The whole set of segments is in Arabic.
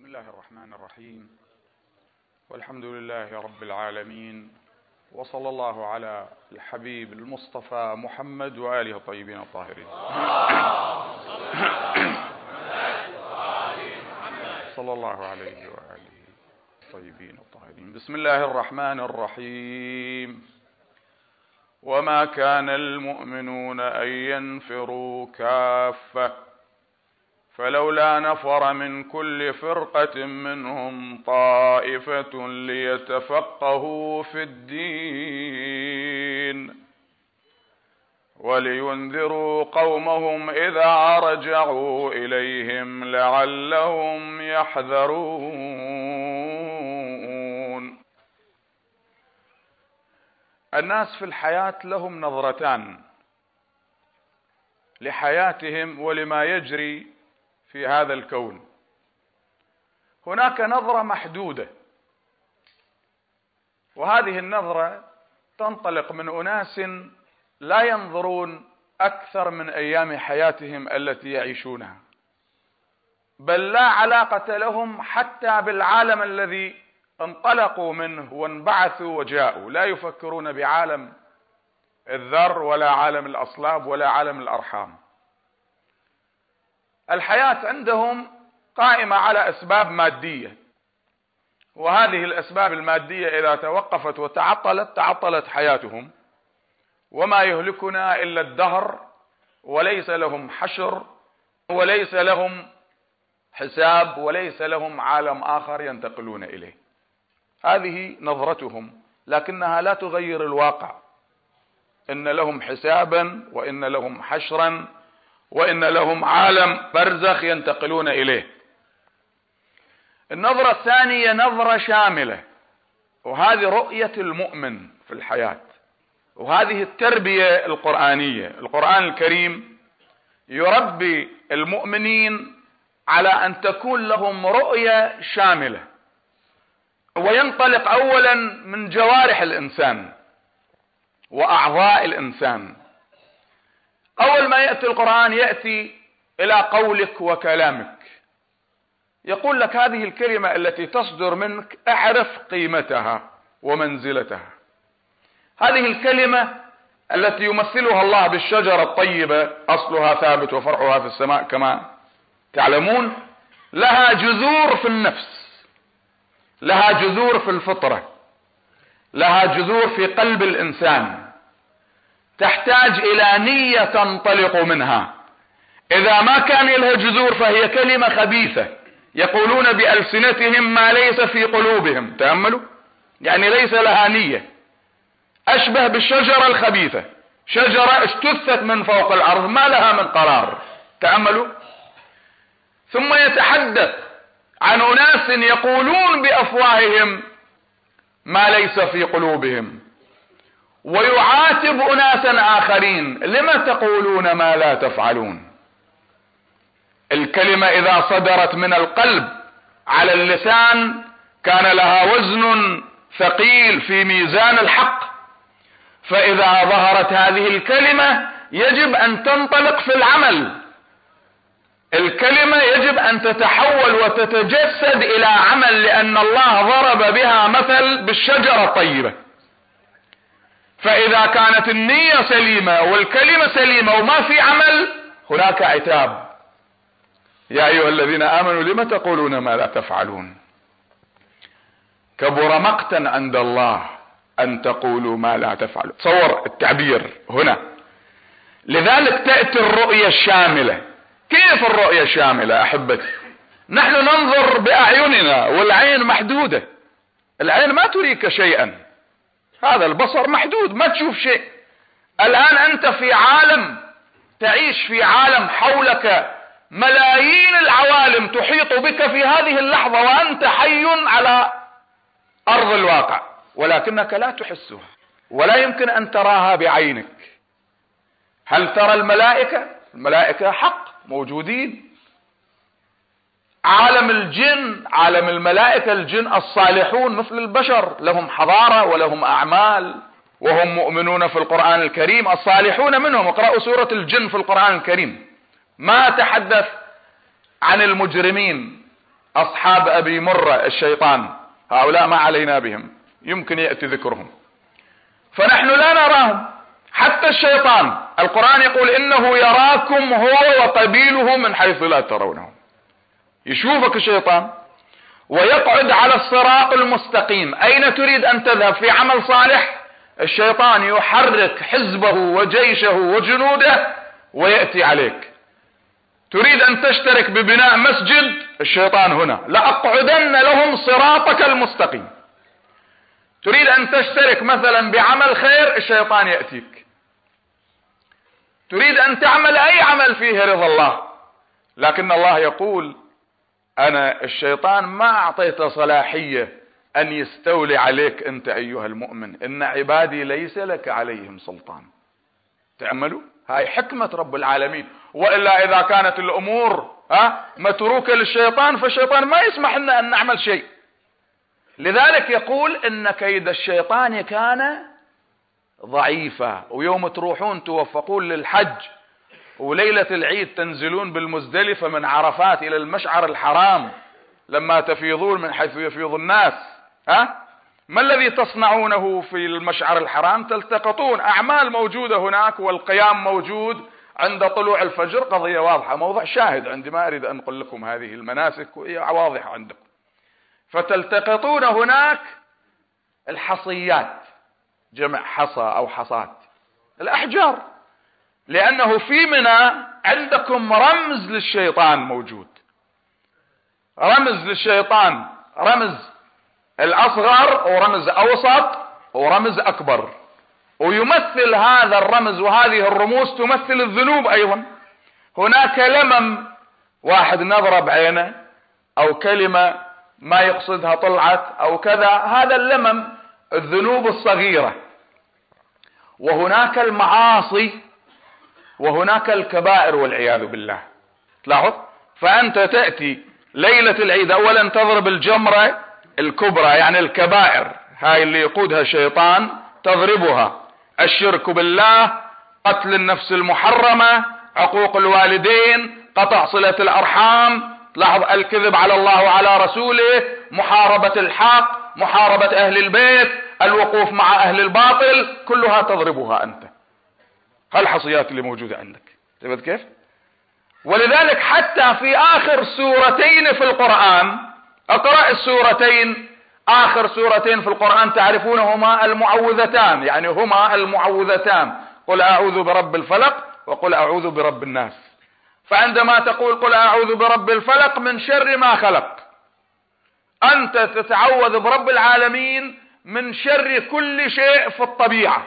بسم الله الرحمن الرحيم، والحمد لله رب العالمين، وصلى الله على الحبيب المصطفى محمد وآله الطيبين الطاهرين. صلى الله عليه وآله الطيبين الطاهرين. بسم الله الرحمن الرحيم. وما كان المؤمنون أن ينفروا كافة فلولا نفر من كل فرقة منهم طائفة ليتفقهوا في الدين ولينذروا قومهم إذا رجعوا إليهم لعلهم يحذرون. الناس في الحياة لهم نظرتان لحياتهم ولما يجري في هذا الكون. هناك نظرة محدودة، وهذه النظرة تنطلق من أناس لا ينظرون أكثر من أيام حياتهم التي يعيشونها، بل لا علاقة لهم حتى بالعالم الذي انطلقوا منه وانبعثوا وجاءوا. لا يفكرون بعالم الذر ولا عالم الأصلاب ولا عالم الأرحام. الحياة عندهم قائمة على أسباب مادية، وهذه الأسباب المادية إذا توقفت تعطلت حياتهم، وما يهلكنا إلا الدهر، وليس لهم حشر وليس لهم حساب وليس لهم عالم آخر ينتقلون إليه. هذه نظرتهم، لكنها لا تغير الواقع. إن لهم حسابا، وإن لهم حشرا، وإن لهم عالم برزخ ينتقلون إليه. النظرة الثانية نظرة شاملة، وهذه رؤية المؤمن في الحياة، وهذه التربية القرآنية. القرآن الكريم يربي المؤمنين على أن تكون لهم رؤية شاملة، وينطلق أولا من جوارح الإنسان وأعضاء الإنسان. أول ما يأتي القرآن يأتي إلى قولك وكلامك، يقول لك هذه الكلمة التي تصدر منك اعرف قيمتها ومنزلتها. هذه الكلمة التي يمثلها الله بالشجرة الطيبة أصلها ثابت وفرعها في السماء كما تعلمون، لها جذور في النفس، لها جذور في الفطرة، لها جذور في قلب الإنسان، تحتاج إلى نية تنطلق منها. إذا ما كان لها جذور فهي كلمة خبيثة، يقولون بألسنتهم ما ليس في قلوبهم. تأملوا، يعني ليس لها نية، أشبه بالشجرة الخبيثة، شجرة اجتثت من فوق الأرض ما لها من قرار. تأملوا. ثم يتحدث عن أناس يقولون بأفواههم ما ليس في قلوبهم، ويعاتب أناسا آخرين لما تقولون ما لا تفعلون. الكلمة إذا صدرت من القلب على اللسان كان لها وزن ثقيل في ميزان الحق، فإذا ظهرت هذه الكلمة يجب أن تنطلق في العمل. الكلمة يجب أن تتحول وتتجسد إلى عمل، لأن الله ضرب بها مثل بالشجرة الطيبة. فإذا كانت النية سليمة والكلمة سليمة وما في عمل، هناك عتاب. يا أيها الذين آمنوا لم تقولون ما لا تفعلون، كبر مقتا عند الله أن تقولوا ما لا تفعلون. تصور التعبير هنا. لذلك تأتي الرؤية الشاملة. كيف الرؤية الشاملة أحبتي؟ نحن ننظر بأعيننا والعين محدودة، العين ما تريك شيئا، هذا البصر محدود ما تشوف شيء. الآن أنت في عالم، تعيش في عالم حولك ملايين العوالم تحيط بك في هذه اللحظة، وأنت حي على أرض الواقع، ولكنك لا تحسها ولا يمكن أن تراها بعينك. هل ترى الملائكة؟ الملائكة حق موجودين. عالم الجن، عالم الملائكة، الجن الصالحون مثل البشر، لهم حضارة ولهم أعمال وهم مؤمنون في القرآن الكريم. الصالحون منهم، اقرأوا سورة الجن في القرآن الكريم، ما تحدث عن المجرمين أصحاب أبي مرة الشيطان، هؤلاء ما علينا بهم، يمكن يأتي ذكرهم، فنحن لا نراهم. حتى الشيطان القرآن يقول إنه يراكم هو وقبيله من حيث لا ترونهم. يشوفك الشيطان ويقعد على الصراط المستقيم. أين تريد أن تذهب في عمل صالح؟ الشيطان يحرك حزبه وجيشه وجنوده ويأتي عليك. تريد أن تشترك ببناء مسجد؟ الشيطان هنا، لأقعدن لهم صراطك المستقيم. تريد أن تشترك مثلا بعمل خير؟ الشيطان يأتيك. تريد أن تعمل أي عمل فيه رضا الله، لكن الله يقول أنا الشيطان ما أعطيت صلاحية أن يستولي عليك أنت أيها المؤمن، إن عبادي ليس لك عليهم سلطان. تعملوا هاي حكمة رب العالمين. وإلا إذا كانت الأمور متروكة للشيطان فالشيطان ما يسمح لنا أن نعمل شيء. لذلك يقول إن كيد الشيطان كان ضعيفا. ويوم تروحون توفقون للحج وليلة العيد تنزلون بالمزدلفة من عرفات إلى المشعر الحرام، لما تفيضون من حيث يفيض الناس، ما الذي تصنعونه في المشعر الحرام؟ تلتقطون أعمال موجودة هناك، والقيام موجود عند طلوع الفجر، قضية واضحة، موضع شاهد عندي، ما أريد أن أقول لكم هذه المناسك وهي واضحة عندكم. فتلتقطون هناك الحصيات، جمع حصى أو حصات، الأحجار، لأنه في منى عندكم رمز للشيطان موجود، رمز للشيطان، رمز الأصغر ورمز أوسط ورمز أكبر، ويمثل هذا الرمز وهذه الرموز تمثل الذنوب أيضا. هناك لمم، واحد نظرة بعينه أو كلمة ما يقصدها طلعت أو كذا، هذا اللمم الذنوب الصغيرة. وهناك المعاصي وهناك الكبائر والعياذ بالله. تلاحظ، فأنت تأتي ليلة العيد أولا تضرب الجمرة الكبرى، يعني الكبائر هاي اللي يقودها الشيطان تضربها: الشرك بالله، قتل النفس المحرمة، عقوق الوالدين، قطع صلة الأرحام، لاحظ الكذب على الله وعلى رسوله، محاربة الحق، محاربة أهل البيت، الوقوف مع أهل الباطل، كلها تضربها أنت. هالحصيات اللي موجودة عندك، تبت كيف؟ ولذلك حتى في آخر سورتين في القرآن، اقرأ السورتين، آخر سورتين في القرآن تعرفونهما المعوذتان، يعني هما المعوذتان، قل أعوذ برب الفلق وقل أعوذ برب الناس. فعندما تقول قل أعوذ برب الفلق من شر ما خلق، أنت تتعوذ برب العالمين من شر كل شيء في الطبيعة.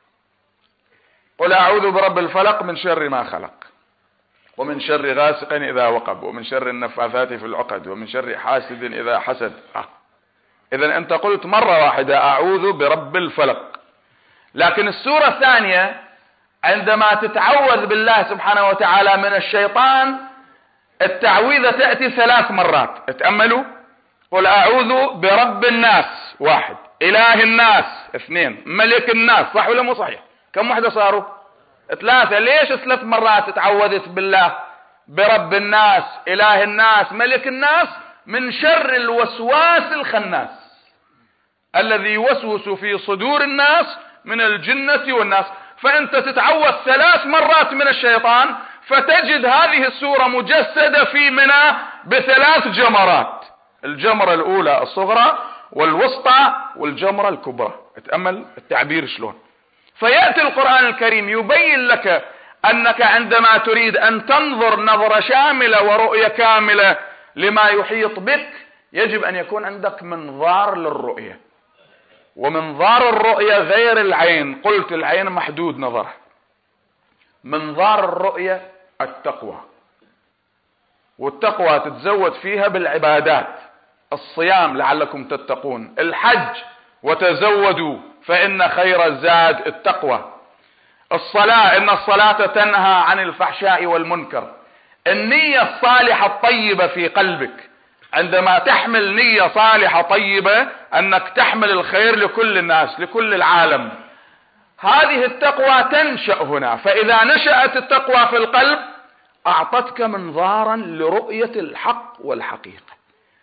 قل أعوذ برب الفلق من شر ما خلق، ومن شر غاسق إذا وقب، ومن شر النفاثات في العقد، ومن شر حاسد إذا حسد. إذن أنت قلت مرة واحدة أعوذ برب الفلق. لكن السورة الثانية عندما تتعوذ بالله سبحانه وتعالى من الشيطان، التعويذة تأتي 3 مرات. اتأملوا: قل أعوذ برب الناس 1، إله الناس 2، ملك الناس. صح ولا مو صحيح؟ كم واحدة صاروا؟ 3. ليش 3 مرات تعوذت بالله برب الناس، إله الناس، ملك الناس؟ من شر الوسواس الخناس الذي يوسوس في صدور الناس من الجنة والناس. فأنت تتعوذ 3 مرات من الشيطان، فتجد هذه السورة مجسدة في منى ب3 جمرات: الجمرة الأولى الصغرى والوسطى والجمرة الكبرى. اتأمل التعبير شلون. فيأتي القرآن الكريم يبين لك أنك عندما تريد أن تنظر نظرة شاملة ورؤية كاملة لما يحيط بك، يجب أن يكون عندك منظار للرؤية. ومنظار الرؤية غير العين، قلت العين محدود نظرها. منظار الرؤية التقوى، والتقوى تتزود فيها بالعبادات: الصيام لعلكم تتقون، الحج وتزودوا فإن خير الزاد التقوى، الصلاة إن الصلاة تنهى عن الفحشاء والمنكر، النية الصالحة الطيبة في قلبك، عندما تحمل نية صالحة طيبة أنك تحمل الخير لكل الناس لكل العالم. هذه التقوى تنشأ هنا. فإذا نشأت التقوى في القلب أعطتك منظارا لرؤية الحق والحقيقة.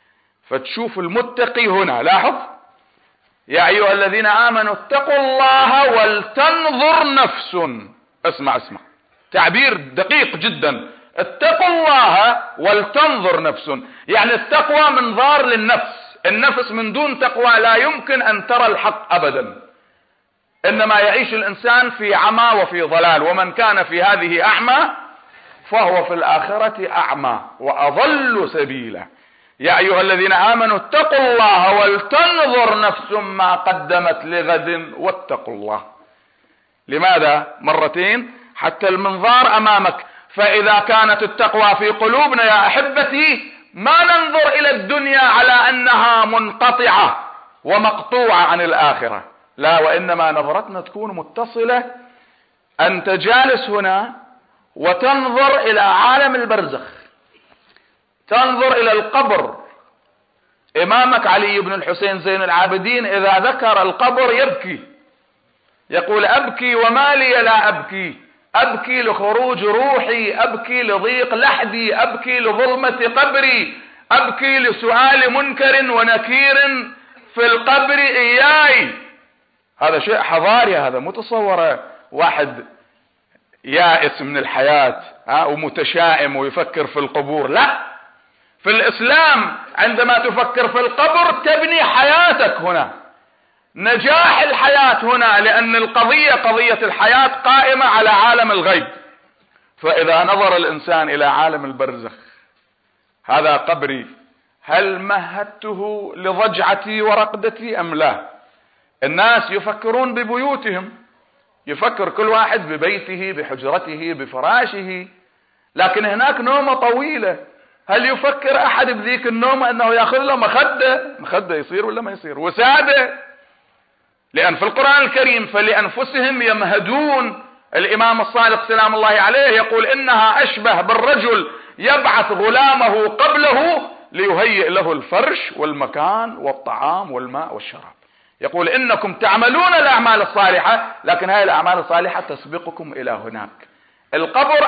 فتشوف المتقي هنا، لاحظ: يا أيها الذين آمنوا اتقوا الله ولتنظر نفس. اسمع تعبير دقيق جدا: اتقوا الله ولتنظر نفس، يعني التقوى منظار للنفس. النفس من دون تقوى لا يمكن أن ترى الحق أبدا، إنما يعيش الإنسان في عمى وفي ضلال، ومن كان في هذه أعمى فهو في الآخرة أعمى وأضل سبيلا. يا أيها الذين آمنوا اتقوا الله ولتنظر نفس ما قدمت لغد واتقوا الله. لماذا مرتين؟ حتى المنظار أمامك. فإذا كانت التقوى في قلوبنا يا أحبتي ما ننظر إلى الدنيا على أنها منقطعة ومقطوعة عن الآخرة، لا، وإنما نظرتنا تكون متصلة. أنت جالس هنا وتنظر إلى عالم البرزخ، تنظر إلى القبر. إمامك علي بن الحسين زين العابدين إذا ذكر القبر يبكي، يقول: أبكي وما لي لا أبكي، أبكي لخروج روحي، أبكي لضيق لحدي، أبكي لظلمة قبري، أبكي لسؤال منكر ونكير في القبر إياي. هذا شيء حضاري، هذا متصور واحد يائس من الحياة ومتشائم ويفكر في القبور. لا، في الإسلام عندما تفكر في القبر تبني حياتك هنا، نجاح الحياة هنا، لأن القضية قضية الحياة قائمة على عالم الغيب. فإذا نظر الإنسان إلى عالم البرزخ: هذا قبري، هل مهدته لضجعتي ورقدتي أم لا؟ الناس يفكرون ببيوتهم، يفكر كل واحد ببيته، بحجرته، بفراشه، لكن هناك نومة طويلة. هل يفكر أحد بذيك النومة أنه يأخذ له مخدة يصير ولا ما يصير، وسادة؟ لأن في القرآن الكريم: فلأنفسهم يمهدون. الإمام الصادق سلام الله عليه يقول: إنها أشبه بالرجل يبعث غلامه قبله ليهيئ له الفرش والمكان والطعام والماء والشراب. يقول: إنكم تعملون الأعمال الصالحة، لكن هذه الأعمال الصالحة تسبقكم إلى هناك. القبر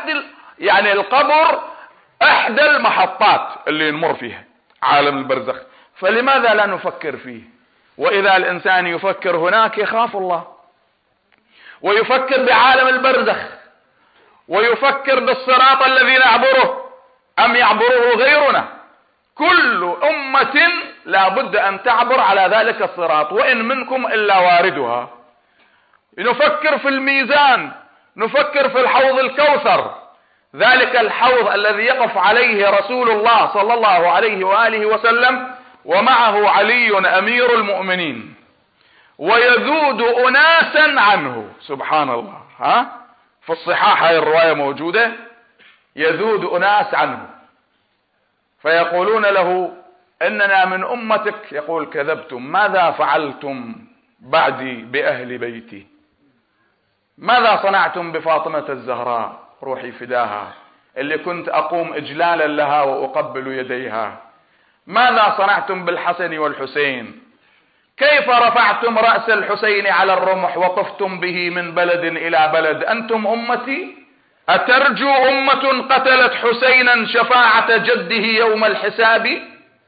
القبر أحدى المحطات اللي نمر فيها عالم البرزخ، فلماذا لا نفكر فيه؟ وإذا الإنسان يفكر هناك يخاف الله، ويفكر بعالم البرزخ، ويفكر بالصراط الذي نعبره أم يعبره غيرنا. كل أمة لا بد أن تعبر على ذلك الصراط، وإن منكم إلا واردها. نفكر في الميزان، نفكر في الحوض الكوثر، ذلك الحوض الذي يقف عليه رسول الله صلى الله عليه وآله وسلم ومعه علي أمير المؤمنين، ويذود أناسا عنه. سبحان الله، في الصحاح هاي الرواية موجودة: يذود أناس عنه فيقولون له: إننا من أمتك. يقول: كذبتم، ماذا فعلتم بعدي بأهل بيتي؟ ماذا صنعتم بفاطمة الزهراء روحي فداها اللي كنت أقوم إجلالا لها وأقبل يديها؟ ماذا صنعتم بالحسن والحسين؟ كيف رفعتم رأس الحسين على الرمح وطفتم به من بلد إلى بلد؟ أنتم أمتي؟ أترجو أمة قتلت حسينا شفاعة جده يوم الحساب؟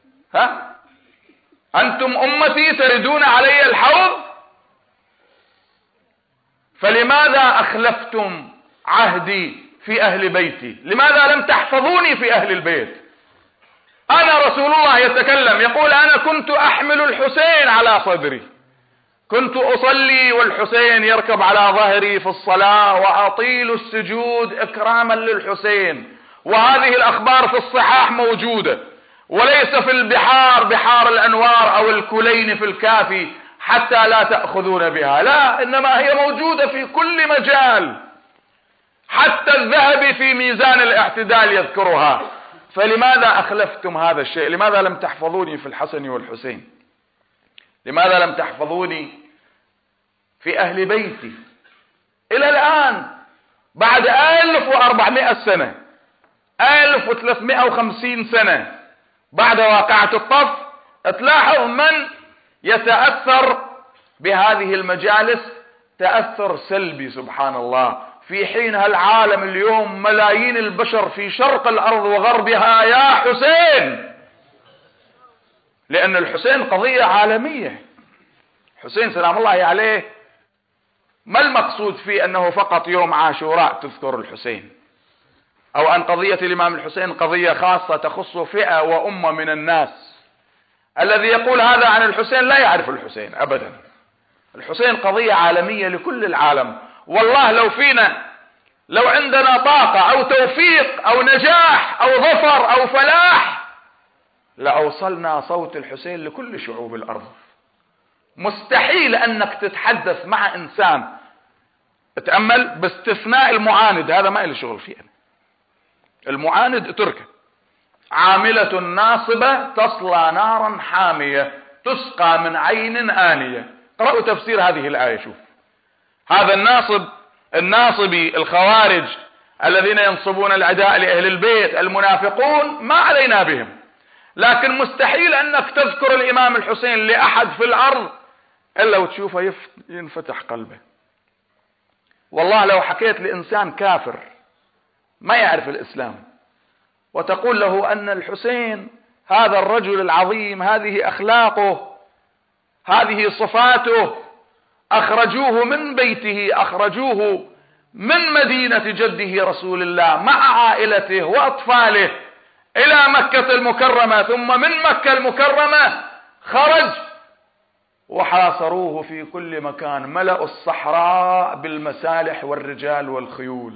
أنتم أمتي تردون علي الحوض؟ فلماذا أخلفتم عهدي في أهل بيتي؟ لماذا لم تحفظوني في أهل البيت؟ أنا رسول الله يتكلم يقول: أنا كنت أحمل الحسين على صدري، كنت أصلي والحسين يركب على ظهري في الصلاة وأطيل السجود إكراما للحسين. وهذه الأخبار في الصحاح موجودة، وليس في البحار بحار الأنوار أو الكلين في الكافي حتى لا تأخذون بها، لا، إنما هي موجودة في كل مجال، حتى الذهبي في ميزان الاعتدال يذكرها. فلماذا أخلفتم هذا الشيء؟ لماذا لم تحفظوني في الحسن والحسين؟ لماذا لم تحفظوني في أهل بيتي؟ إلى الآن بعد 1400 سنة، 1350 سنة بعد واقعة الطف، تلاحظ من يتأثر بهذه المجالس تأثر سلبي. سبحان الله، في حين العالم اليوم ملايين البشر في شرق الأرض وغربها: يا حسين لأن الحسين قضية عالمية. حسين سلام الله عليه ما المقصود فيه أنه فقط يوم عاشوراء تذكر الحسين، أو أن قضية الإمام الحسين قضية خاصة تخص فئة وأمة من الناس. الذي يقول هذا عن الحسين لا يعرف الحسين أبدا. الحسين قضية عالمية لكل العالم. والله لو عندنا طاقة أو توفيق أو نجاح أو ظفر أو فلاح لأوصلنا صوت الحسين لكل شعوب الأرض. مستحيل أنك تتحدث مع إنسان، تأمل، باستثناء المعاند، هذا ما له شغل فيه. المعاند اتركه. عاملة ناصبة تصلى نارا حامية تسقى من عين آنية. قرأوا تفسير هذه الآية. شوف هذا الناصبي الخوارج الذين ينصبون العداء لأهل البيت، المنافقون، ما علينا بهم، لكن مستحيل أنك تذكر الإمام الحسين لأحد في الأرض إلا وتشوفه ينفتح قلبه. والله لو حكيت لإنسان كافر ما يعرف الإسلام وتقول له أن الحسين هذا الرجل العظيم، هذه أخلاقه، هذه صفاته، أخرجوه من بيته، أخرجوه من مدينة جده رسول الله مع عائلته وأطفاله إلى مكة المكرمة، ثم من مكة المكرمة خرج وحاصروه في كل مكان، ملأوا الصحراء بالمسالح والرجال والخيول.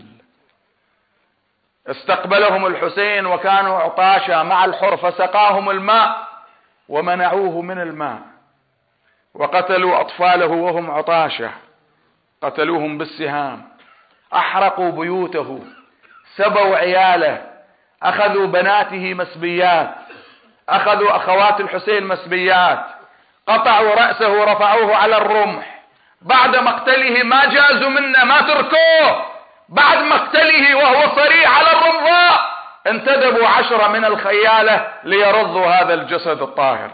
استقبلهم الحسين وكانوا عطاشا مع الحر فسقاهم الماء ومنعوه من الماء، وقتلوا أطفاله وهم عطاشا، قتلوهم بالسهام، أحرقوا بيوته، سبوا عياله، أخذوا بناته مسبيات، أخذوا أخوات الحسين مسبيات، قطعوا رأسه ورفعوه على الرمح. بعد مقتله ما جازوا منا، ما تركوه. بعد مقتله وهو صريع على الرمضاء انتدبوا 10 من الخيالة ليرضوا هذا الجسد الطاهر.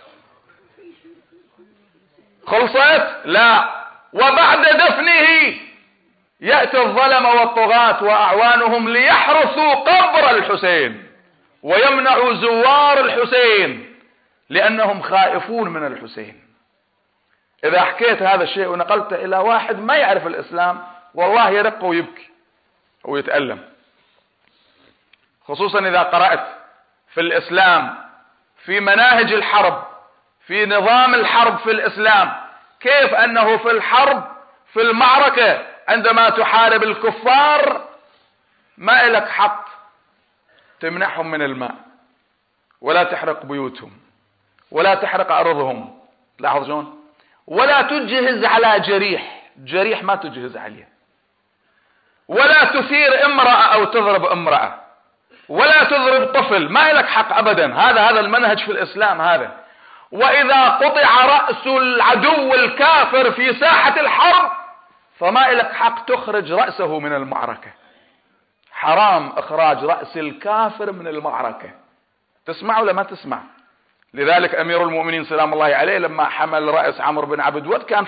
خلصت؟ لا. وبعد دفنه يأتي الظلم والطغاة وأعوانهم ليحرسوا قبر الحسين ويمنعوا زوار الحسين لأنهم خائفون من الحسين. إذا حكيت هذا الشيء ونقلت إلى واحد ما يعرف الإسلام والله يرق ويبكي ويتألم، خصوصا إذا قرأت في الإسلام في مناهج الحرب، في نظام الحرب في الإسلام، كيف أنه في الحرب في المعركة عندما تحارب الكفار ما لك حق تمنحهم من الماء ولا تحرق بيوتهم ولا تحرق أرضهم، لاحظ شلون، ولا تجهز على جريح ما تجهز عليه، ولا تثير امرأة أو تضرب امرأة، ولا تضرب طفل، ما لك حق أبدا. هذا المنهج في الإسلام هذا. وإذا قطع رأس العدو الكافر في ساحة الحرب فما لك حق تخرج رأسه من المعركة. حرام إخراج رأس الكافر من المعركة. تسمع ولا ما تسمع؟ لذلك أمير المؤمنين سلام الله عليه لما حمل رأس عمرو بن عبد ود كان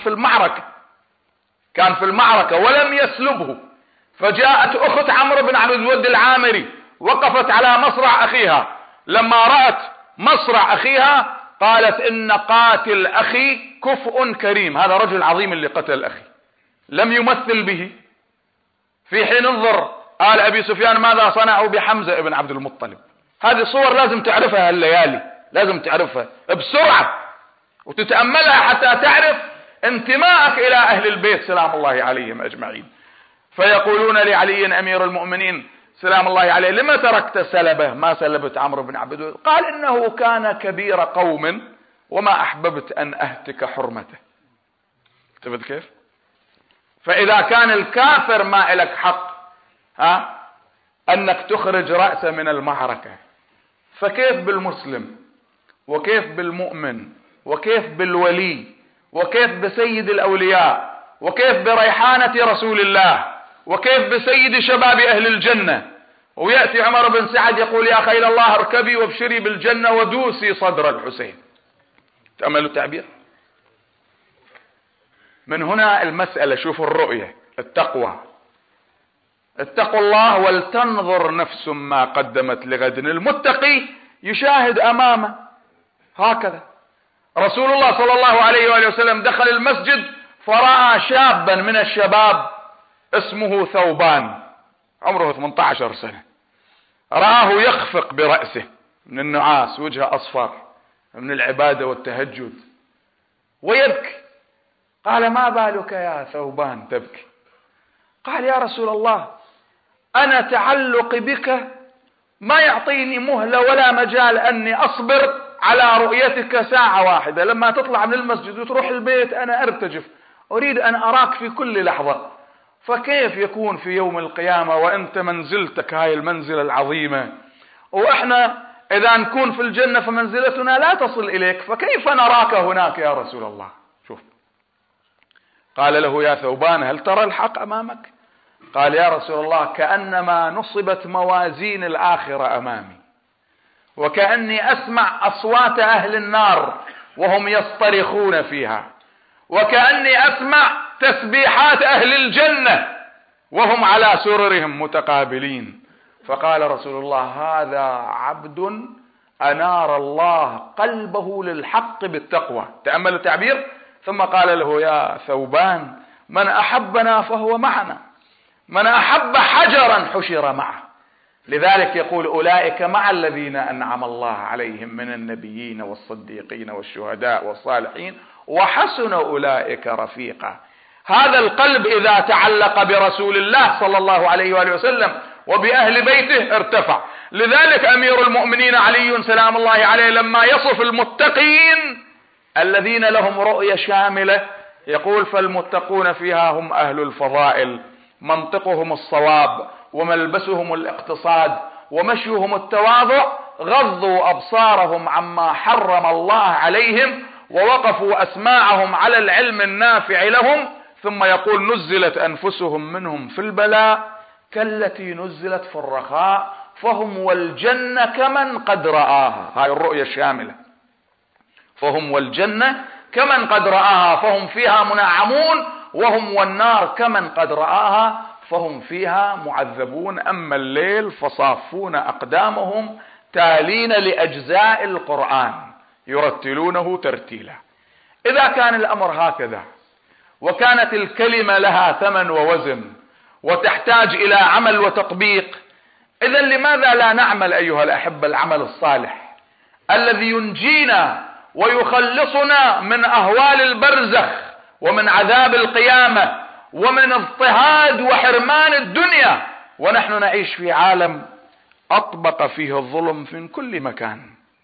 في المعركة ولم يسلبه، فجاءت أخت عمرو بن عبد ود العامري وقفت على مصرع أخيها، لما رأت مصرع أخيها قالت إن قاتل أخي كفء كريم، هذا رجل عظيم اللي قتل أخي، لم يمثل به. في حين انظر آل أبي سفيان ماذا صنعوا بحمزة ابن عبد المطلب. هذه صور لازم تعرفها هالليالي، لازم تعرفها بسرعة وتتأملها حتى تعرف انتمائك إلى أهل البيت سلام الله عليهم أجمعين. فيقولون لعلي أمير المؤمنين سلام الله عليه لما تركت سلبه ما سلبت عمرو بن عبد ود؟ قال إنه كان كبير قوم وما أحببت أن أهتك حرمته. تفهم كيف؟ فإذا كان الكافر ما لك حق أنك تخرج رأسه من المعركة، فكيف بالمسلم وكيف بالمؤمن وكيف بالولي وكيف بسيد الأولياء وكيف بريحانة رسول الله وكيف بسيد شباب أهل الجنة؟ ويأتي عمر بن سعد يقول يا خيل الله اركبي وابشري بالجنة ودوسي صدر الحسين. تأملوا التعبير. من هنا المسألة، شوفوا الرؤية، التقوى. اتقوا الله ولتنظر نفس ما قدمت لغد. المتقي يشاهد أمامه هكذا رسول الله صلى الله عليه وآله وسلم دخل المسجد فرأى شابا من الشباب اسمه ثوبان، عمره 18 سنة، رآه يخفق برأسه من النعاس، وجهه أصفر من العبادة والتهجد ويبكي. قال: ما بالك يا ثوبان تبكي؟ قال: يا رسول الله، أنا تعلق بك ما يعطيني مهلة ولا مجال أني أصبر على رؤيتك ساعة واحدة. لما تطلع من المسجد وتروح البيت أنا أرتجف، أريد أن أراك في كل لحظة. فكيف يكون في يوم القيامة وأنت منزلتك هاي المنزلة العظيمة، وإحنا إذا نكون في الجنة فمنزلتنا لا تصل إليك، فكيف نراك هناك يا رسول الله؟ شوف، قال له: يا ثوبان، هل ترى الحق أمامك؟ قال: يا رسول الله، كأنما نصبت موازين الآخرة أمامي، وكأني أسمع أصوات أهل النار وهم يصطرخون فيها، وكأني أسمع تسبيحات أهل الجنة وهم على سررهم متقابلين. فقال رسول الله: هذا عبد أنار الله قلبه للحق بالتقوى. تأمل التعبير. ثم قال له: يا ثوبان، من أحبنا فهو معنا، من أحب حجرا حشر معه. لذلك يقول: أولئك مع الذين أنعم الله عليهم من النبيين والصديقين والشهداء والصالحين وحسن أولئك رفيقا. هذا القلب إذا تعلق برسول الله صلى الله عليه وآله وسلم وبأهل بيته ارتفع. لذلك أمير المؤمنين علي سلام الله عليه لما يصف المتقين الذين لهم رؤية شاملة يقول: فالمتقون فيها هم أهل الفضائل، منطقهم الصواب، وملبسهم الاقتصاد، ومشيهم التواضع، غضوا أبصارهم عما حرم الله عليهم، ووقفوا أسماعهم على العلم النافع لهم. ثم يقول: نزلت أنفسهم منهم في البلاء كالتي نزلت في الرخاء، فهم والجنة كمن قد رآها. هاي الرؤية الشاملة. فهم والجنة كمن قد رآها فهم فيها منعمون، وهم والنار كمن قد رآها فهم فيها معذبون. أما الليل فصافون أقدامهم تالين لأجزاء القرآن يرتلونه ترتيلا. إذا كان الأمر هكذا، وكانت الكلمة لها ثمن ووزن وتحتاج إلى عمل وتطبيق، إذا لماذا لا نعمل أيها الأحبة العمل الصالح الذي ينجينا ويخلصنا من أهوال البرزخ ومن عذاب القيامة ومن اضطهاد وحرمان الدنيا، ونحن نعيش في عالم أطبق فيه الظلم من كل مكان،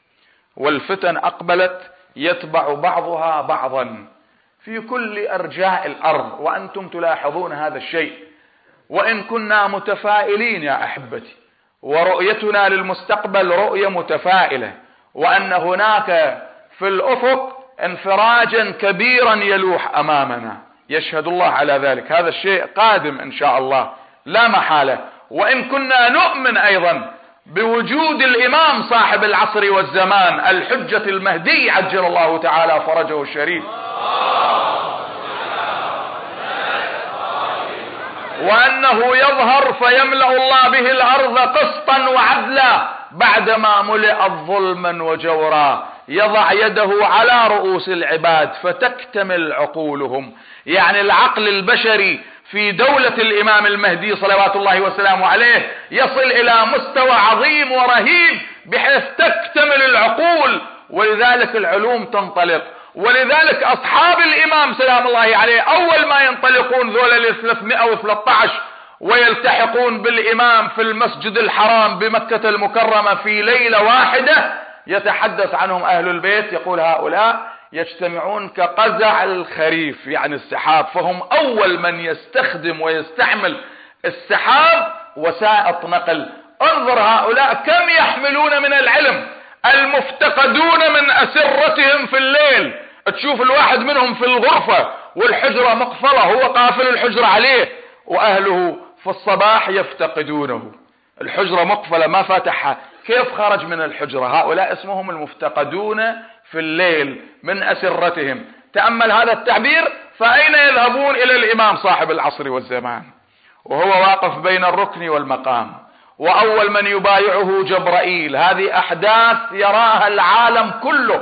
والفتن أقبلت يتبع بعضها بعضا في كل أرجاء الأرض، وأنتم تلاحظون هذا الشيء. وإن كنا متفائلين يا أحبتي، ورؤيتنا للمستقبل رؤية متفائلة، وأن هناك في الأفق انفراجا كبيرا يلوح أمامنا، يشهد الله على ذلك، هذا الشيء قادم إن شاء الله لا محالة. وإن كنا نؤمن أيضا بوجود الإمام صاحب العصر والزمان الحجة المهدي عجل الله تعالى فرجه الشريف، وأنه يظهر فيملأ الله به الأرض قسطا وعدلا بعدما ملئت ظلما وجورا، يضع يده على رؤوس العباد فتكتمل عقولهم. يعني العقل البشري في دولة الإمام المهدي صلوات الله وسلامه عليه يصل إلى مستوى عظيم ورهيب بحيث تكتمل العقول، ولذلك العلوم تنطلق. ولذلك أصحاب الإمام سلام الله عليه أول ما ينطلقون ذولا 313 ويلتحقون بالإمام في المسجد الحرام بمكة المكرمة في ليلة واحدة، يتحدث عنهم أهل البيت يقول: هؤلاء يجتمعون كقزع الخريف، يعني السحاب، فهم أول من يستخدم ويستعمل السحاب وسائط نقل. انظر هؤلاء كم يحملون من العلم، المفتقدون من أسرتهم في الليل. تشوف الواحد منهم في الغرفة والحجرة مقفلة، هو قافل الحجرة عليه، وأهله في الصباح يفتقدونه، الحجرة مقفلة ما فتحها، كيف خرج من الحجرة؟ هؤلاء اسمهم المفتقدون في الليل من أسرتهم. تأمل هذا التعبير. فأين يذهبون؟ إلى الإمام صاحب العصر والزمان، وهو واقف بين الركن والمقام، وأول من يبايعه جبرائيل. هذه أحداث يراها العالم كله،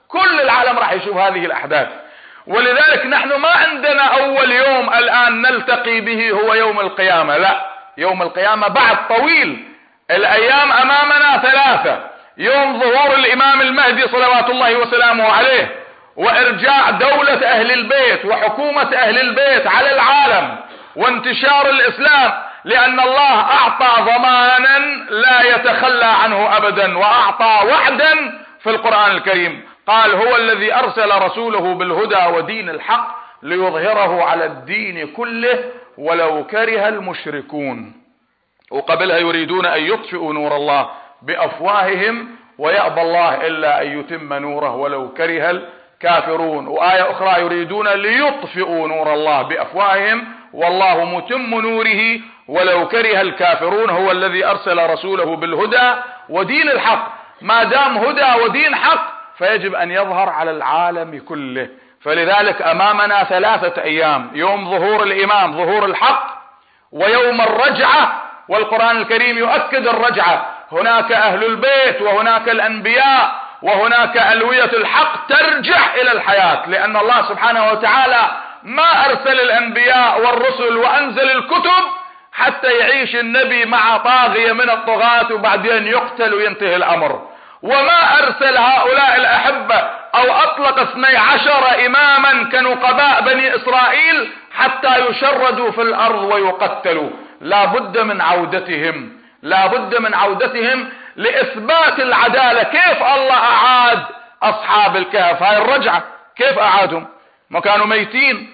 كل العالم راح يشوف هذه الأحداث. ولذلك نحن ما عندنا أول يوم الآن نلتقي به هو يوم القيامة، لا، يوم القيامة بعد طويل. الأيام أمامنا ثلاثة: يوم ظهور الإمام المهدي صلوات الله وسلامه عليه، وإرجاع دولة أهل البيت وحكومة أهل البيت على العالم، وانتشار الإسلام، لأن الله أعطى ضمانا لا يتخلى عنه أبدا، وأعطى وعدا في القرآن الكريم، قال: هو الذي أرسل رسوله بالهدى ودين الحق ليظهره على الدين كله ولو كره المشركون. وقبلها: يريدون أن يطفئوا نور الله بأفواههم ويأبى الله إلا أن يتم نوره ولو كره الكافرون. وآية أخرى: يريدون ليطفئوا نور الله بأفواههم والله متم نوره ولو كره الكافرون. هو الذي أرسل رسوله بالهدى ودين الحق. ما دام هدى ودين حق فيجب أن يظهر على العالم كله. فلذلك أمامنا ثلاثة أيام: يوم ظهور الإمام ظهور الحق، ويوم الرجعة، والقرآن الكريم يؤكد الرجعة. هناك أهل البيت وهناك الأنبياء وهناك ألوية الحق ترجع إلى الحياة، لأن الله سبحانه وتعالى ما أرسل الأنبياء والرسل وأنزل الكتب حتى يعيش النبي مع طاغية من الطغاة وبعدين يقتل وينتهي الأمر. وما أرسل هؤلاء الأحبة أو أطلق 12 إماما كنقباء بني إسرائيل حتى يشردوا في الأرض ويقتلوا. لا بد من عودتهم، لا بد من عودتهم لإثبات العدالة. كيف الله أعاد أصحاب الكهف؟ هاي الرجعة كيف أعادهم؟ ما كانوا ميتين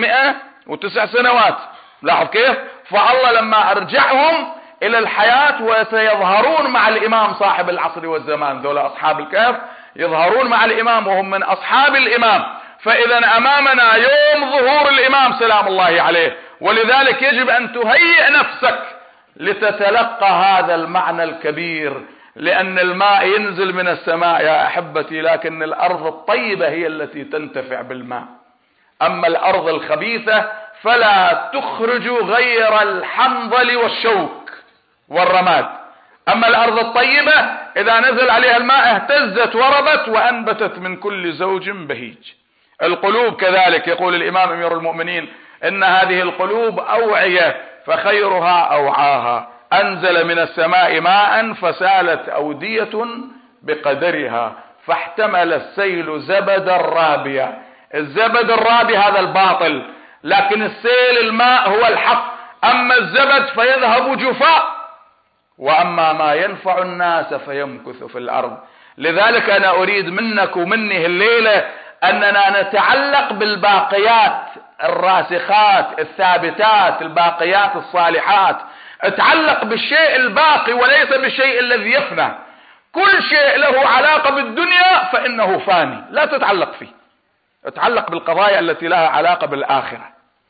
309 سنوات. لاحظ كيف؟ فالله لما أرجعهم إلى الحياة وسيظهرون مع الإمام صاحب العصر والزمان، ذولا أصحاب الكهف يظهرون مع الإمام وهم من أصحاب الإمام. فإذا أمامنا يوم ظهور الإمام سلام الله عليه، ولذلك يجب أن تهيئ نفسك لتتلقى هذا المعنى الكبير، لأن الماء ينزل من السماء يا أحبتي، لكن الأرض الطيبة هي التي تنتفع بالماء. أما الأرض الخبيثة فلا تخرج غير الحنظل والشوك والرماد. أما الأرض الطيبة إذا نزل عليها الماء اهتزت وربت وأنبتت من كل زوج بهيج. القلوب كذلك، يقول الإمام أمير المؤمنين: إن هذه القلوب أوعية فخيرها أوعاها، أنزل من السماء ماء فسالت أودية بقدرها فاحتمل السيل زبدا رابيا. الزبد الرابي هذا الباطل، لكن السيل الماء هو الحق. أما الزبد فيذهب جفاء، وأما ما ينفع الناس فيمكث في الأرض. لذلك أنا أريد منك ومني الليلة أننا نتعلق بالباقيات الراسخات الثابتات، الباقيات الصالحات. اتعلق بالشيء الباقي وليس بالشيء الذي يفنى. كل شيء له علاقة بالدنيا فإنه فاني، لا تتعلق فيه. اتعلق بالقضايا التي لها علاقة بالآخرة.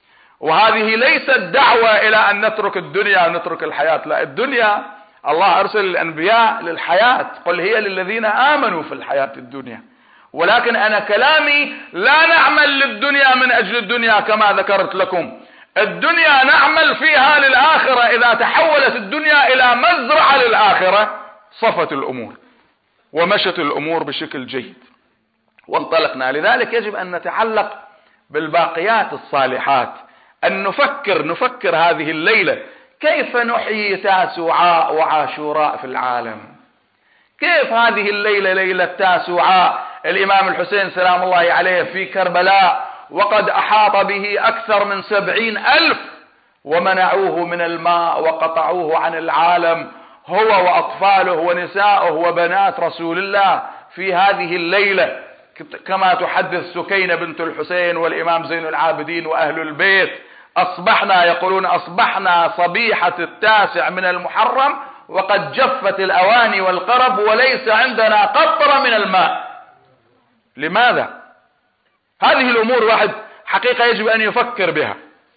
وهذه ليست دعوة إلى أن نترك الدنيا ونترك الحياة، لا، الدنيا الله أرسل الأنبياء للحياة، قل هي للذين آمنوا في الحياة الدنيا. ولكن أنا كلامي لا نعمل للدنيا من أجل الدنيا كما ذكرت لكم. الدنيا نعمل فيها للآخرة. إذا تحولت الدنيا إلى مزرعة للآخرة صفت الأمور ومشت الأمور بشكل جيد وانطلقنا. لذلك يجب أن نتعلق بالباقيات الصالحات، أن نفكر هذه الليلة كيف نحيي تاسوعاء وعاشوراء في العالم. كيف هذه الليلة ليلة تاسوعاء الإمام الحسين سلام الله عليه في كربلاء وقد أحاط به أكثر من 70,000 ومنعوه من الماء وقطعوه عن العالم، هو وأطفاله ونساؤه وبنات رسول الله في هذه الليلة، كما تحدث سكينة بنت الحسين والإمام زين العابدين وأهل البيت. أصبحنا، يقولون أصبحنا صبيحة 9 من المحرم وقد جفت الأواني والقرب وليس عندنا قطرة من الماء. لماذا؟ هذه الأمور واحد حقيقة يجب أن يفكر بها،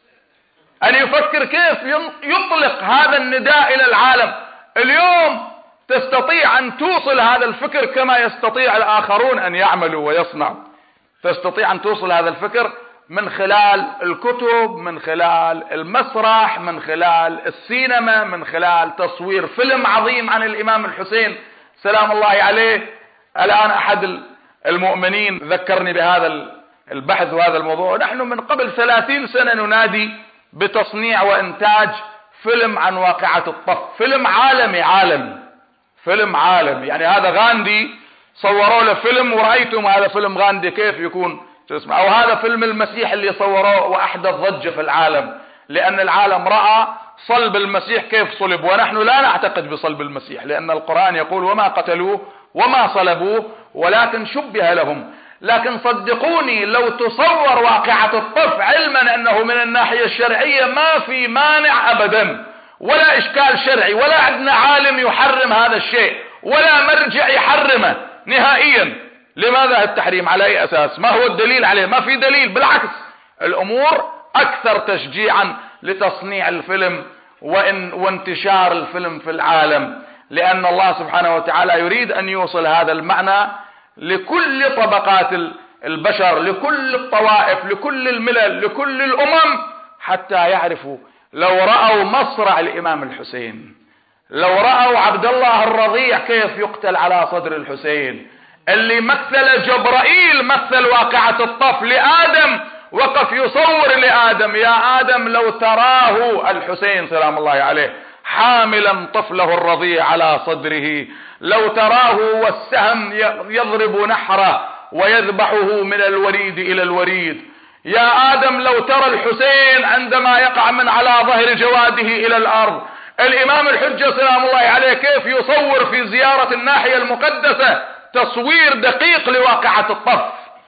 أن يفكر كيف يطلق هذا النداء إلى العالم. اليوم تستطيع أن توصل هذا الفكر كما يستطيع الآخرون أن يعملوا ويصنعوا. تستطيع أن توصل هذا الفكر من خلال الكتب، من خلال المسرح، من خلال السينما، من خلال تصوير فيلم عظيم عن الإمام الحسين سلام الله عليه. الآن أحد المؤمنين ذكرني بهذا البحث وهذا الموضوع. نحن من قبل 30 سنة ننادي بتصنيع وإنتاج فيلم عن واقعة الطف، فيلم عالمي. يعني هذا غاندي صوروا له فيلم ورأيتم هذا فيلم غاندي كيف يكون او هذا فيلم المسيح اللي صوروه واحدث ضجة في العالم، لأن العالم رأى صلب المسيح كيف صلب، ونحن لا نعتقد بصلب المسيح، لأن القرآن يقول وما قتلوه وما صلبوه ولكن شبه لهم. لكن صدقوني لو تصور واقعة الطف علما أنه من الناحية الشرعية ما في مانع أبدا، ولا إشكال شرعي، ولا عندنا عالم يحرم هذا الشيء ولا مرجع يحرمه نهائيا. لماذا التحريم؟ على أي أساس؟ ما هو الدليل عليه؟ ما في دليل، بالعكس الأمور أكثر تشجيعا لتصنيع الفيلم وانتشار الفيلم في العالم، لأن الله سبحانه وتعالى يريد أن يوصل هذا المعنى لكل طبقات البشر، لكل الطوائف، لكل الملل، لكل الأمم، حتى يعرفوا. لو رأوا مصرع الإمام الحسين، لو رأوا عبد الله الرضيع كيف يقتل على صدر الحسين، اللي مثل جبرائيل مثل واقعة الطف لآدم، وقف يصور لآدم يا آدم لو تراه الحسين سلام الله عليه حاملا طفله الرضيع على صدره، لو تراه والسهم يضرب نحره ويذبحه من الوريد إلى الوريد، يا آدم لو ترى الحسين عندما يقع من على ظهر جواده إلى الأرض. الإمام الحجة سلام الله عليه كيف يصور في زيارة الناحية المقدسة تصوير دقيق لواقعة الطف.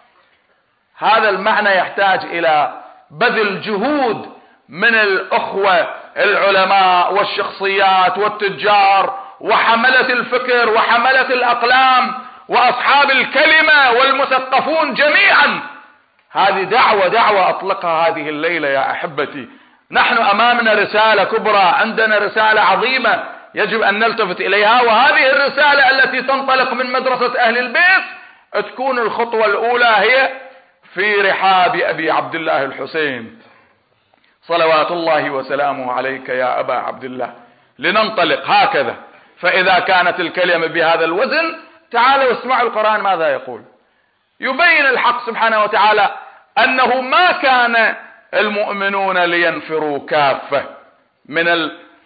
هذا المعنى يحتاج إلى بذل جهود من الأخوة العلماء والشخصيات والتجار وحملة الفكر وحملة الأقلام وأصحاب الكلمة والمثقفون جميعا. هذه دعوة أطلقها هذه الليلة يا أحبتي. نحن أمامنا رسالة كبرى، عندنا رسالة عظيمة يجب أن نلتفت إليها، وهذه الرسالة التي تنطلق من مدرسة أهل البيت تكون الخطوة الأولى هي في رحاب أبي عبد الله الحسين صلوات الله وسلامه عليك يا أبا عبد الله. لننطلق هكذا. فإذا كانت الكلمة بهذا الوزن، تعالوا اسمعوا القرآن ماذا يقول. يبين الحق سبحانه وتعالى أنه ما كان المؤمنون لينفروا كافة من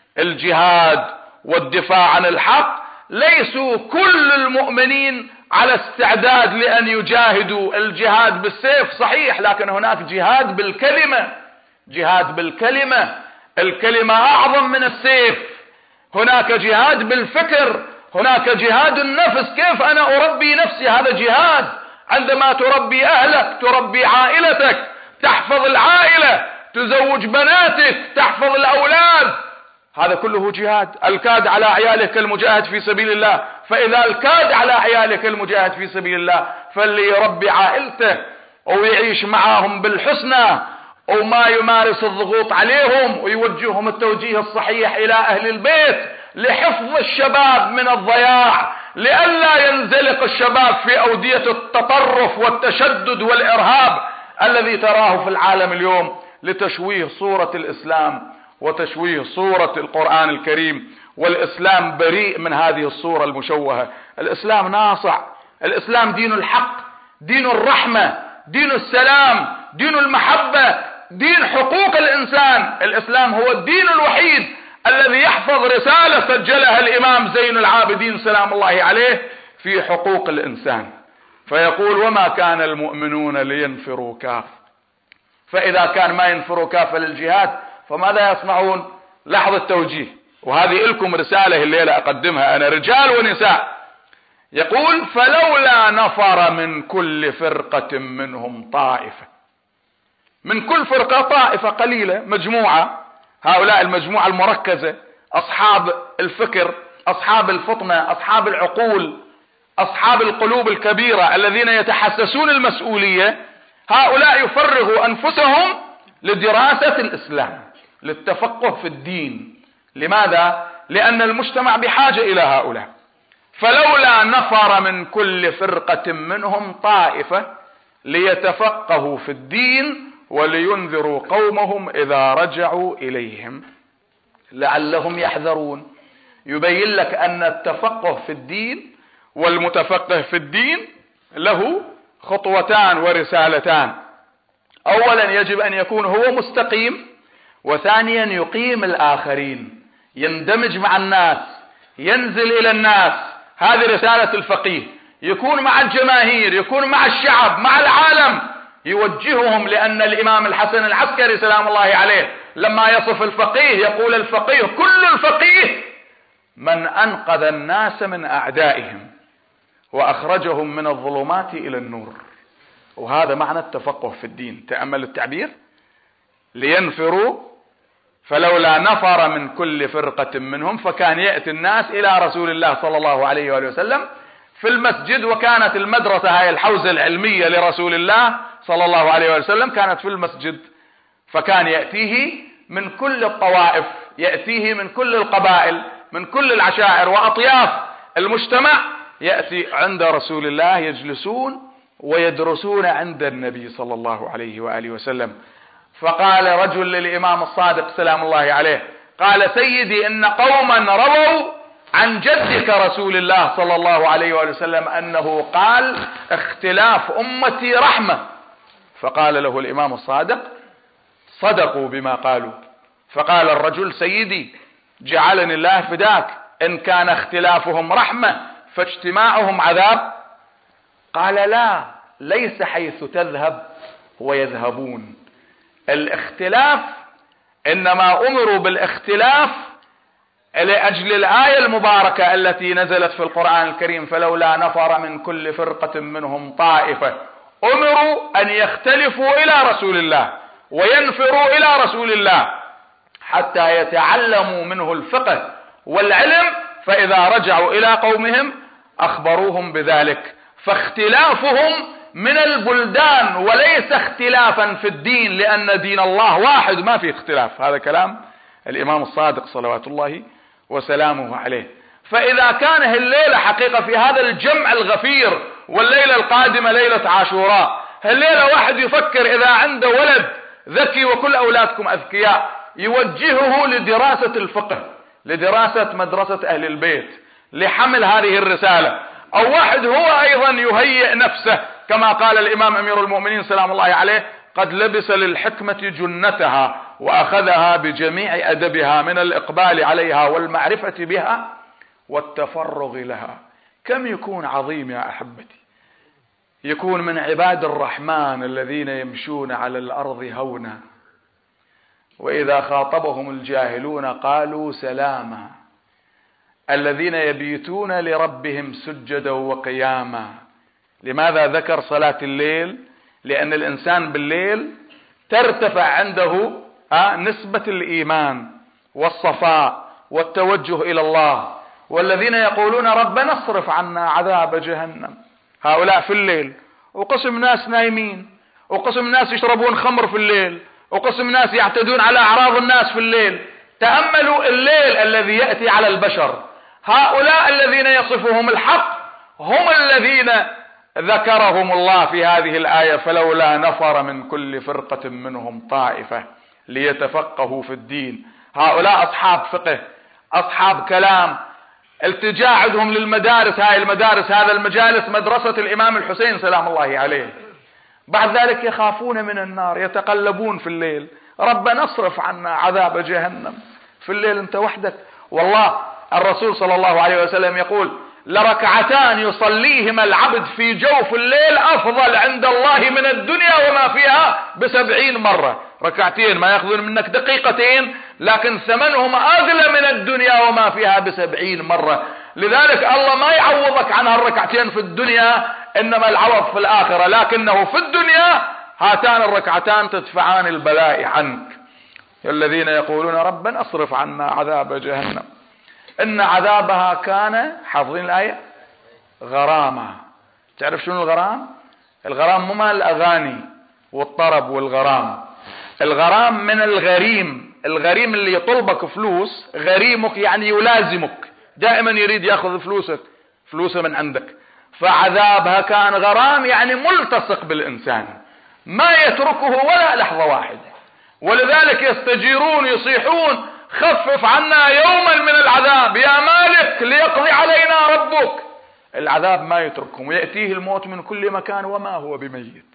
الجهاد والدفاع عن الحق. ليسوا كل المؤمنين على استعداد لأن يجاهدوا. الجهاد بالسيف صحيح، لكن هناك جهاد بالكلمة، جهاد بالكلمة، الكلمة أعظم من السيف. هناك جهاد بالفكر، هناك جهاد النفس، كيف أنا أربي نفسي، هذا جهاد. عندما تربي أهلك، تربي عائلتك، تحفظ العائلة، تزوج بناتك، تحفظ الأولاد، هذا كله جهاد. الكاد على عيالك المجاهد في سبيل الله، فإذا الكاد على عيالك المجاهد في سبيل الله فاللي يربي عائلته ويعيش معهم بالحسنى وما يمارس الضغوط عليهم ويوجههم التوجيه الصحيح إلى أهل البيت لحفظ الشباب من الضياع، لئلا ينزلق الشباب في أودية التطرف والتشدد والإرهاب الذي تراه في العالم اليوم، لتشويه صورة الإسلام وتشويه صورة القرآن الكريم. والإسلام بريء من هذه الصورة المشوهة. الإسلام ناصع، الإسلام دين الحق، دين الرحمة، دين السلام، دين المحبة، دين حقوق الإنسان. الإسلام هو الدين الوحيد الذي يحفظ رسالة سجلها الإمام زين العابدين سلام الله عليه في حقوق الإنسان، فيقول وما كان المؤمنون لينفروا كافة. فإذا كان ما ينفروا كافة للجهاد فماذا يصنعون؟ لحظة توجيه، وهذه لكم رسالة الليلة أقدمها أنا رجال ونساء. يقول فلولا نفر من كل فرقة منهم طائفة. من كل فرقة طائفة قليلة، مجموعة، هؤلاء المجموعة المركزة، أصحاب الفكر، أصحاب الفطنة، أصحاب العقول، أصحاب القلوب الكبيرة الذين يتحسسون المسؤولية، هؤلاء يفرغوا أنفسهم لدراسة الإسلام، للتفقه في الدين. لماذا؟ لأن المجتمع بحاجة إلى هؤلاء. فلولا نفر من كل فرقة منهم طائفة ليتفقهوا في الدين ولينذروا قومهم إذا رجعوا إليهم لعلهم يحذرون. يبين لك أن التفقه في الدين والمتفقه في الدين له خطوتان ورسالتان. أولا يجب أن يكون هو مستقيم، وثانيا يقيم الآخرين، يندمج مع الناس، ينزل إلى الناس. هذه رسالة الفقيه، يكون مع الجماهير، يكون مع الشعب، مع العالم، يوجههم. لأن الإمام الحسن العسكري سلام الله عليه لما يصف الفقيه يقول: الفقيه كل الفقيه من أنقذ الناس من أعدائهم وأخرجهم من الظلمات إلى النور. وهذا معنى التفقه في الدين. تأمل التعبير: لينفروا فلولا نفر من كل فرقة منهم. فكان يأتي الناس إلى رسول الله صلى الله عليه وآله وسلم في المسجد، وكانت المدرسة هاي الحوزة العلمية لرسول الله صلى الله عليه وآله وسلم كانت في المسجد. فكان يأتيه من كل الطوائف، يأتيه من كل القبائل، من كل العشائر وأطياف المجتمع، يأتي عند رسول الله، يجلسون ويدرسون عند النبي صلى الله عليه وآله وسلم. فقال رجل للإمام الصادق سلام الله عليه، قال: سيدي إن قوما رووا عن جدك رسول الله صلى الله عليه وآله وسلم أنه قال: اختلاف أمتي رحمة. فقال له الإمام الصادق: صدقوا بما قالوا. فقال الرجل: سيدي جعلني الله فداك، إن كان اختلافهم رحمة فاجتماعهم عذاب. قال: لا، ليس حيث تذهب ويذهبون. الاختلاف إنما أمروا بالاختلاف لأجل الآية المباركة التي نزلت في القرآن الكريم: فلولا نفر من كل فرقة منهم طائفة. أمروا أن يختلفوا إلى رسول الله وينفروا إلى رسول الله حتى يتعلموا منه الفقه والعلم، فإذا رجعوا إلى قومهم أخبروهم بذلك. فاختلافهم من البلدان وليس اختلافا في الدين، لأن دين الله واحد ما في اختلاف. هذا كلام الإمام الصادق صلوات الله وسلامه عليه. فإذا كان الليلة حقيقة في هذا الجمع الغفير، والليلة القادمة ليلة عاشوراء، الليلة واحد يفكر إذا عنده ولد ذكي، وكل أولادكم أذكياء، يوجهه لدراسة الفقه، لدراسة مدرسة أهل البيت، لحمل هذه الرسالة. أو واحد هو أيضا يهيئ نفسه كما قال الإمام أمير المؤمنين سلام الله عليه: قد لبس للحكمة جنتها وأخذها بجميع أدبها من الإقبال عليها والمعرفة بها والتفرغ لها. كم يكون عظيم يا أحبتي، يكون من عباد الرحمن الذين يمشون على الأرض هونا، وإذا خاطبهم الجاهلون قالوا سلاما، الذين يبيتون لربهم سجدا وقياما. لماذا ذكر صلاة الليل؟ لأن الإنسان بالليل ترتفع عنده نسبة الإيمان والصفاء والتوجه إلى الله. والذين يقولون ربنا اصرف عنا عذاب جهنم، هؤلاء في الليل. وقسم ناس نايمين، وقسم ناس يشربون خمر في الليل، وقسم ناس يعتدون على أعراض الناس في الليل. تأملوا الليل الذي يأتي على البشر. هؤلاء الذين يصفهم الحق هم الذين ذكرهم الله في هذه الآية: فلولا نفر من كل فرقة منهم طائفة ليتفقهوا في الدين. هؤلاء أصحاب فقه، أصحاب كلام. التجاء عندهم للمدارس، هاي المدارس، هذا المجالس مدرسة الإمام الحسين سلام الله عليه. بعد ذلك يخافون من النار، يتقلبون في الليل: ربنا اصرف عنا عذاب جهنم. في الليل أنت وحدك. والله الرسول صلى الله عليه وسلم يقول: لركعتان يصليهما العبد في جوف الليل أفضل عند الله من الدنيا وما فيها ب70 مرة. ركعتين ما يأخذون منك دقيقتين، لكن ثمنهم أغلى من الدنيا وما فيها ب70 مرة. لذلك الله ما يعوضك عن هالركعتين في الدنيا، إنما العوض في الآخرة. لكنه في الدنيا هاتان الركعتان تدفعان البلاء عنك. الذين يقولون ربنا اصرف عنا عذاب جهنم إن عذابها كان، حافظين الآية، غرامة. تعرف شنو الغرام؟ الغرام مو مال الأغاني والطرب والغرام. الغرام من الغريم. الغريم اللي يطلبك فلوس، غريمك يعني يلازمك، دائما يريد يأخذ فلوسه من عندك. فعذابها كان غرام يعني ملتصق بالإنسان، ما يتركه ولا لحظة واحدة. ولذلك يستجيرون، يصيحون: خفف عنا يوما من العذاب يا مالك ليقضي علينا ربك. العذاب ما يتركهم ويأتيه الموت من كل مكان وما هو بميت.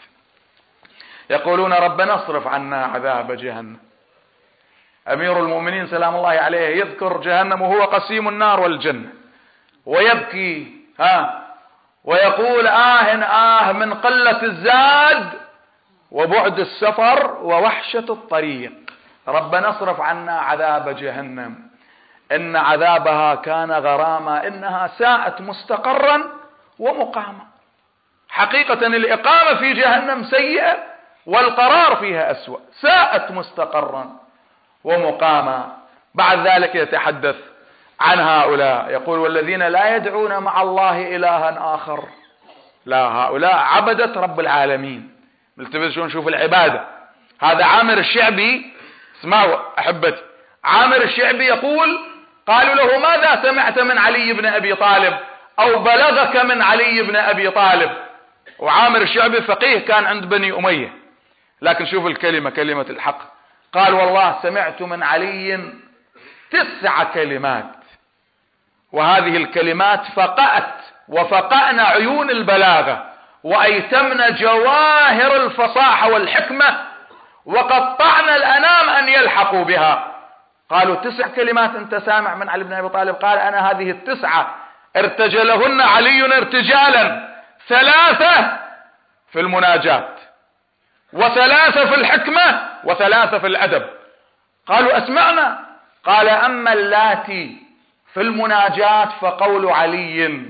يقولون ربنا اصرف عنا عذاب جهنم. أمير المؤمنين سلام الله عليه يذكر جهنم وهو قسيم النار والجنة ويبكي ويقول آه من قلة الزاد وبعد السفر ووحشة الطريق. ربنا اصرف عنا عذاب جهنم إن عذابها كان غراما إنها ساءت مستقرا ومقاما. حقيقة الإقامة في جهنم سيئة والقرار فيها أسوأ، ساءت مستقرا ومقاما. بعد ذلك يتحدث عن هؤلاء يقول والذين لا يدعون مع الله إلها آخر. لا، هؤلاء عبدة رب العالمين. ملتبس شو نشوف العبادة. هذا عامر الشعبي، اسمعوا أحبتي، عامر الشعبي يقول قالوا له ماذا سمعت من علي بن أبي طالب أو بلغك من علي بن أبي طالب؟ وعامر الشعبي فقيه كان عند بني أمية، لكن شوف الكلمة كلمة الحق. قال والله سمعت من علي 9 كلمات، وهذه الكلمات فقأت وفقأنا عيون البلاغة وأيتمنا جواهر الفصاحة والحكمة وقطعنا الأنام أن يلحقوا بها. قالوا 9 كلمات أنت سامع من علي بن أبي طالب؟ قال أنا هذه 9 ارتجلهن علي ارتجالا، 3 في المناجاة و3 في الحكمة و3 في الأدب. قالوا أسمعنا. قال أما اللاتي في المناجاة فقول علي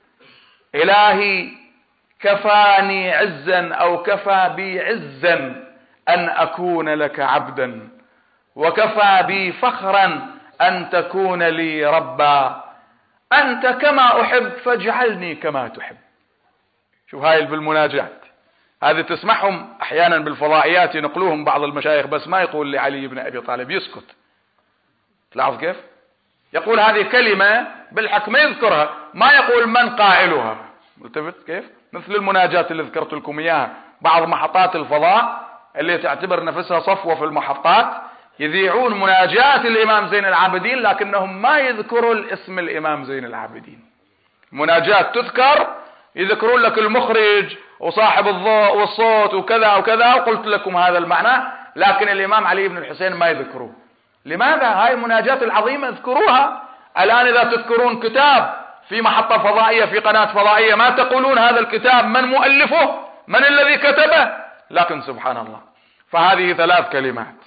إلهي كفاني عزا أو كفى بي عزا أن أكون لك عبدا وكفى بي فخرا أن تكون لي ربا أنت كما أحب فاجعلني كما تحب. شوف هاي بالمناجاة هذه تسمعهم أحيانا بالفضائيات ينقلوهم بعض المشايخ، بس ما يقول لعلي بن أبي طالب، يسكت. تلاحظ كيف يقول هذه كلمة بالحكمة يذكرها، ما يقول من قائلها. ملتفت كيف؟ مثل المناجاة اللي ذكرت لكم إياها. بعض محطات الفضاء اللي تعتبر نفسها صفوة في المحطات يذيعون مناجاة الإمام زين العابدين لكنهم ما يذكروا الاسم الإمام زين العابدين. مناجاة تذكر يذكرون لك المخرج وصاحب الضوء والصوت وكذا وكذا، وقلت لكم هذا المعنى، لكن الإمام علي بن الحسين ما يذكروه. لماذا؟ هاي المناجاة العظيمة اذكروها. الآن إذا تذكرون كتاب في محطة فضائية في قناة فضائية ما تقولون هذا الكتاب من مؤلفه، من الذي كتبه؟ لكن سبحان الله. فهذه 3 كلمات: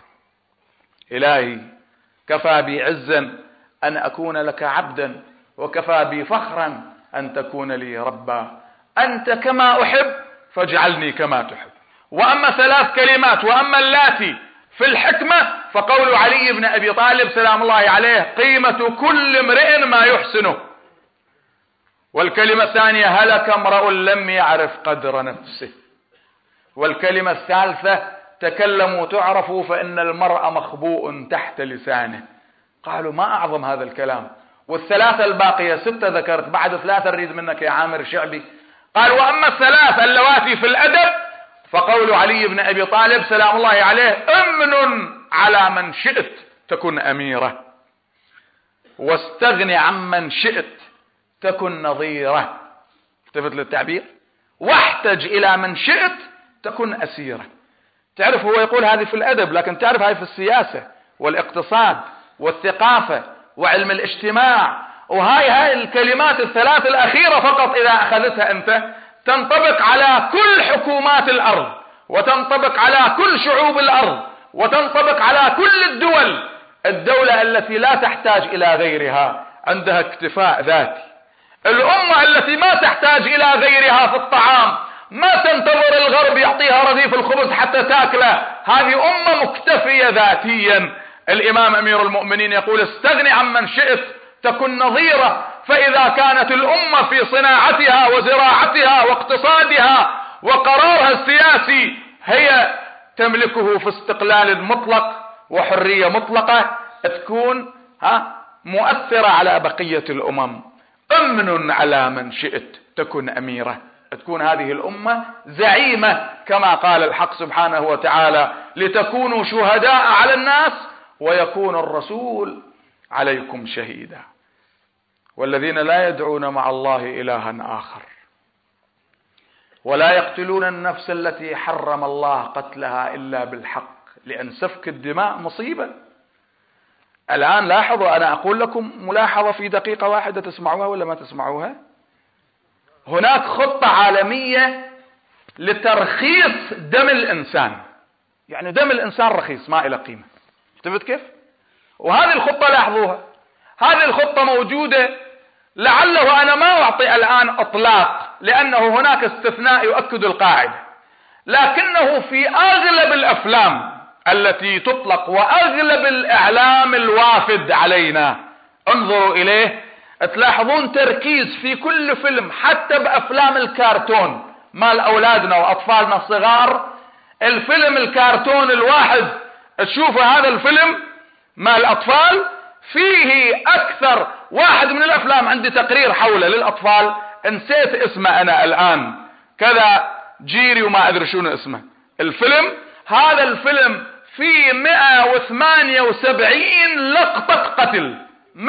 إلهي كفى بي عزا أن أكون لك عبدا وكفى بي فخرا أن تكون لي ربا أنت كما أحب فاجعلني كما تحب. وأما 3 كلمات وأما اللاتي في الحكمة فقول علي بن أبي طالب سلام الله عليه قيمة كل امرئ ما يحسنه. والكلمة الثانية هلك امرؤ لم يعرف قدر نفسه. والكلمة الثالثة تكلموا تعرفوا فإن المرء مخبوء تحت لسانه. قالوا ما أعظم هذا الكلام. والثلاثة الباقية 6 ذكرت، بعد 3 نريد منك يا عامر الشعبي. قال وأما 3 اللواتي في الأدب فقول علي بن أبي طالب سلام الله عليه أمن على من شئت تكن أميرة واستغني عمن شئت تكن نظيرة. التفت للتعبير. واحتج إلى من شئت تكن أسيرة. تعرف هو يقول هذه في الأدب، لكن تعرف هذه في السياسة والاقتصاد والثقافة وعلم الاجتماع. وهاي الكلمات ال3 الأخيرة فقط إذا أخذتها أنت تنطبق على كل حكومات الأرض وتنطبق على كل شعوب الأرض وتنطبق على كل الدول. الدولة التي لا تحتاج إلى غيرها عندها اكتفاء ذاتي. الأمة التي ما تحتاج إلى غيرها في الطعام، ما تنتظر الغرب يعطيها رغيف الخبز حتى تأكله، هذه أمة مكتفية ذاتيا. الإمام أمير المؤمنين يقول استغني عمن شئت تكن نظيرة. فإذا كانت الأمة في صناعتها وزراعتها واقتصادها وقرارها السياسي هي تملكه في استقلال مطلق وحرية مطلقة، تكون مؤثرة على بقية الأمم. أمن على من شئت تكن أميرة. تكون هذه الأمة زعيمة كما قال الحق سبحانه وتعالى لتكونوا شهداء على الناس ويكون الرسول عليكم شهيدا. والذين لا يدعون مع الله إلها آخر ولا يقتلون النفس التي حرم الله قتلها إلا بالحق، لأن سفك الدماء مصيبة. الآن لاحظوا، أنا أقول لكم ملاحظة في دقيقة واحدة، تسمعوها ولا ما تسمعوها؟ هناك خطة عالمية لترخيص دم الإنسان، يعني دم الإنسان رخيص ما إلى قيمة. شفت كيف؟ وهذه الخطة لاحظوها، هذه الخطة موجودة. لعله أنا ما أعطي الآن إطلاق لأنه هناك استثناء يؤكد القاعدة، لكنه في أغلب الأفلام التي تطلق وأغلب الإعلام الوافد علينا انظروا إليه، تلاحظون تركيز في كل فيلم، حتى بأفلام الكرتون مال أولادنا وأطفالنا الصغار. الفيلم الكرتون الواحد تشوفوا هذا الفيلم مال الأطفال فيه أكثر واحد من الأفلام، عندي تقرير حوله للأطفال نسيت اسمه أنا الآن، كذا جيري وما أدري شنو اسمه الفيلم. هذا الفيلم فيه 178 لقطة قتل،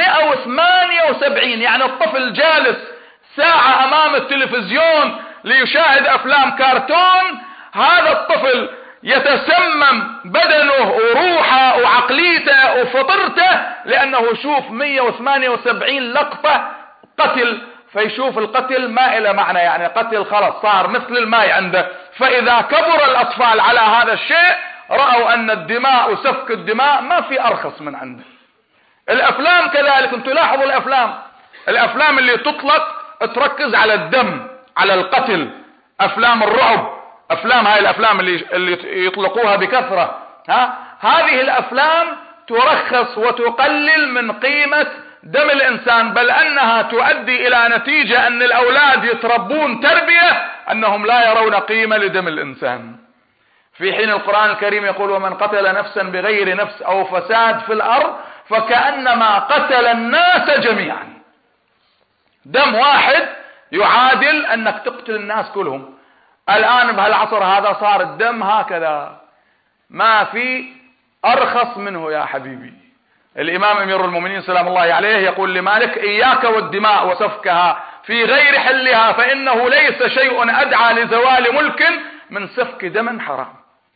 178. يعني الطفل جالس ساعة أمام التلفزيون ليشاهد أفلام كرتون، هذا الطفل يتسمم بدنه وروحه وعقليته وفطرته لأنه يشوف 178 لقطة قتل. فيشوف القتل ما إلى معنى، يعني قتل خلص صار مثل الماء عنده. فإذا كبر الأطفال على هذا الشيء رأوا أن الدماء وسفك الدماء ما في أرخص من عنده. الأفلام كذلك، انتم لاحظوا الأفلام اللي تطلق تركز على الدم، على القتل، أفلام الرعب، هاي الأفلام اللي يطلقوها بكثرة، هذه الأفلام ترخص وتقلل من قيمة دم الإنسان، بل أنها تؤدي إلى نتيجة أن الأولاد يتربون تربية أنهم لا يرون قيمة لدم الإنسان، في حين القرآن الكريم يقول: ومن قتل نفسا بغير نفس أو فساد في الأرض فكأنما قتل الناس جميعا. دم واحد يعادل أنك تقتل الناس كلهم. الآن بهالعصر هذا صار الدم هكذا، ما في أرخص منه يا حبيبي. الإمام أمير المؤمنين سلام الله عليه يقول لمالك: إياك والدماء وسفكها في غير حلها، فإنه ليس شيء أدعى لزوال ملك من سفك دم حرام.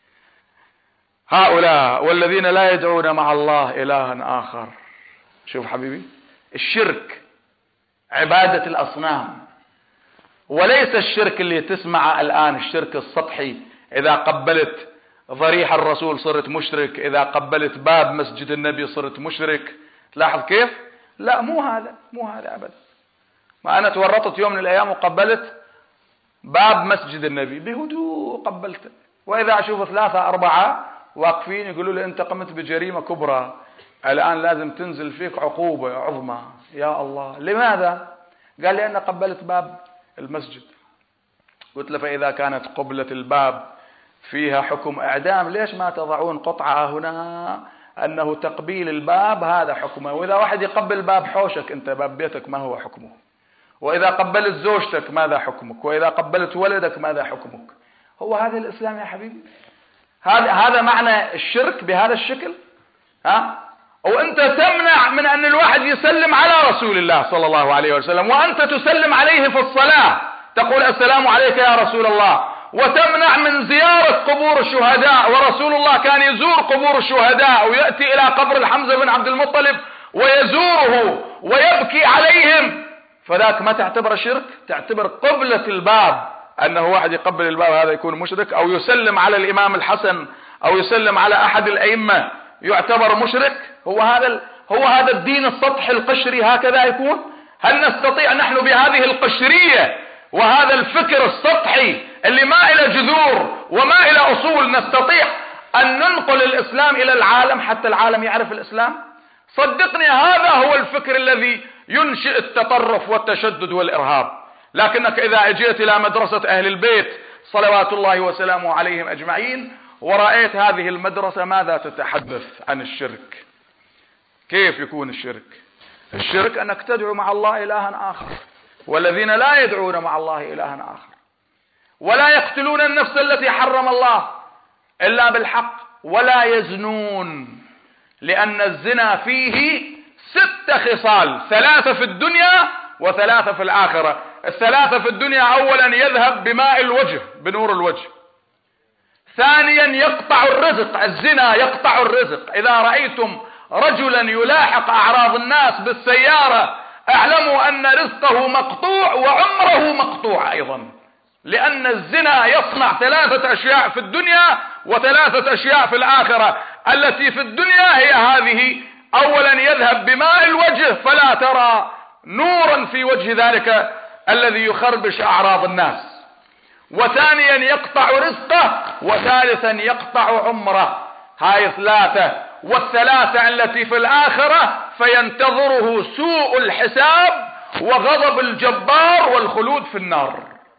هؤلاء والذين لا يدعون مع الله إلها آخر. شوف حبيبي، الشرك عبادة الأصنام، وليس الشرك اللي تسمع الآن الشرك السطحي، إذا قبلت ضريح الرسول صرت مشرك، إذا قبلت باب مسجد النبي صرت مشرك. تلاحظ كيف؟ لا، مو هذا أبدا. ما أنا تورطت يوم من الأيام وقبلت باب مسجد النبي بهدوء قبلته، وإذا أشوف 3-4 واقفين يقولوا لي: أنت قمت بجريمة كبرى، الآن لازم تنزل فيك عقوبة عظمى. يا الله، لماذا؟ قال: لأن قبلت باب المسجد. قلت له: فإذا كانت قبلة الباب فيها حكم إعدام، ليش ما تضعون قطعة هنا أنه تقبيل الباب هذا حكمه؟ وإذا واحد يقبل باب حوشك أنت، باب بيتك، ما هو حكمه؟ وإذا قبلت زوجتك ماذا حكمك؟ وإذا قبلت ولدك ماذا حكمك؟ هو هذا الإسلام يا حبيبي؟ هذا معنى الشرك بهذا الشكل؟ وأنت تمنع من أن الواحد يسلم على رسول الله صلى الله عليه وسلم، وأنت تسلم عليه في الصلاة تقول: السلام عليك يا رسول الله، وتمنع من زيارة قبور الشهداء، ورسول الله كان يزور قبور الشهداء ويأتي إلى قبر الحمزة بن عبد المطلب ويزوره ويبكي عليهم. فذاك ما تعتبر شرك؟ تعتبر قبلة الباب أنه واحد يقبل الباب هذا يكون مشرك، أو يسلم على الإمام الحسن أو يسلم على أحد الأئمة يعتبر مشرك؟ هو هذا الدين السطحي القشري هكذا يكون؟ هل نستطيع نحن بهذه القشرية وهذا الفكر السطحي اللي ما إلى جذور وما إلى أصول نستطيع أن ننقل الإسلام إلى العالم حتى العالم يعرف الإسلام؟ صدقني، هذا هو الفكر الذي ينشئ التطرف والتشدد والإرهاب. لكنك إذا أجيت إلى مدرسة أهل البيت صلوات الله وسلامه عليهم أجمعين ورأيت هذه المدرسة، ماذا تتحدث عن الشرك؟ كيف يكون الشرك؟ الشرك أنك تدعو مع الله إلها آخر، والذين لا يدعون مع الله إلها آخر، ولا يقتلون النفس التي حرم الله إلا بالحق، ولا يزنون، لأن الزنا فيه 6 خصال، 3 في الدنيا و3 في الآخرة. ال3 في الدنيا: أولا يذهب بماء الوجه، بنور الوجه. ثانيا يقطع الرزق، الزنا يقطع الرزق. إذا رأيتم رجلا يلاحق أعراض الناس بالسيارة اعلموا أن رزقه مقطوع وعمره مقطوع أيضا، لأن الزنا يصنع 3 أشياء في الدنيا و3 أشياء في الآخرة. التي في الدنيا هي هذه: أولا يذهب بماء الوجه فلا ترى نورا في وجه ذلك الذي يخربش أعراض الناس، وثانيا يقطع رزقه، وثالثا يقطع عمره. هاي 3. والثلاثة التي في الآخرة فينتظره سوء الحساب وغضب الجبار والخلود في النار.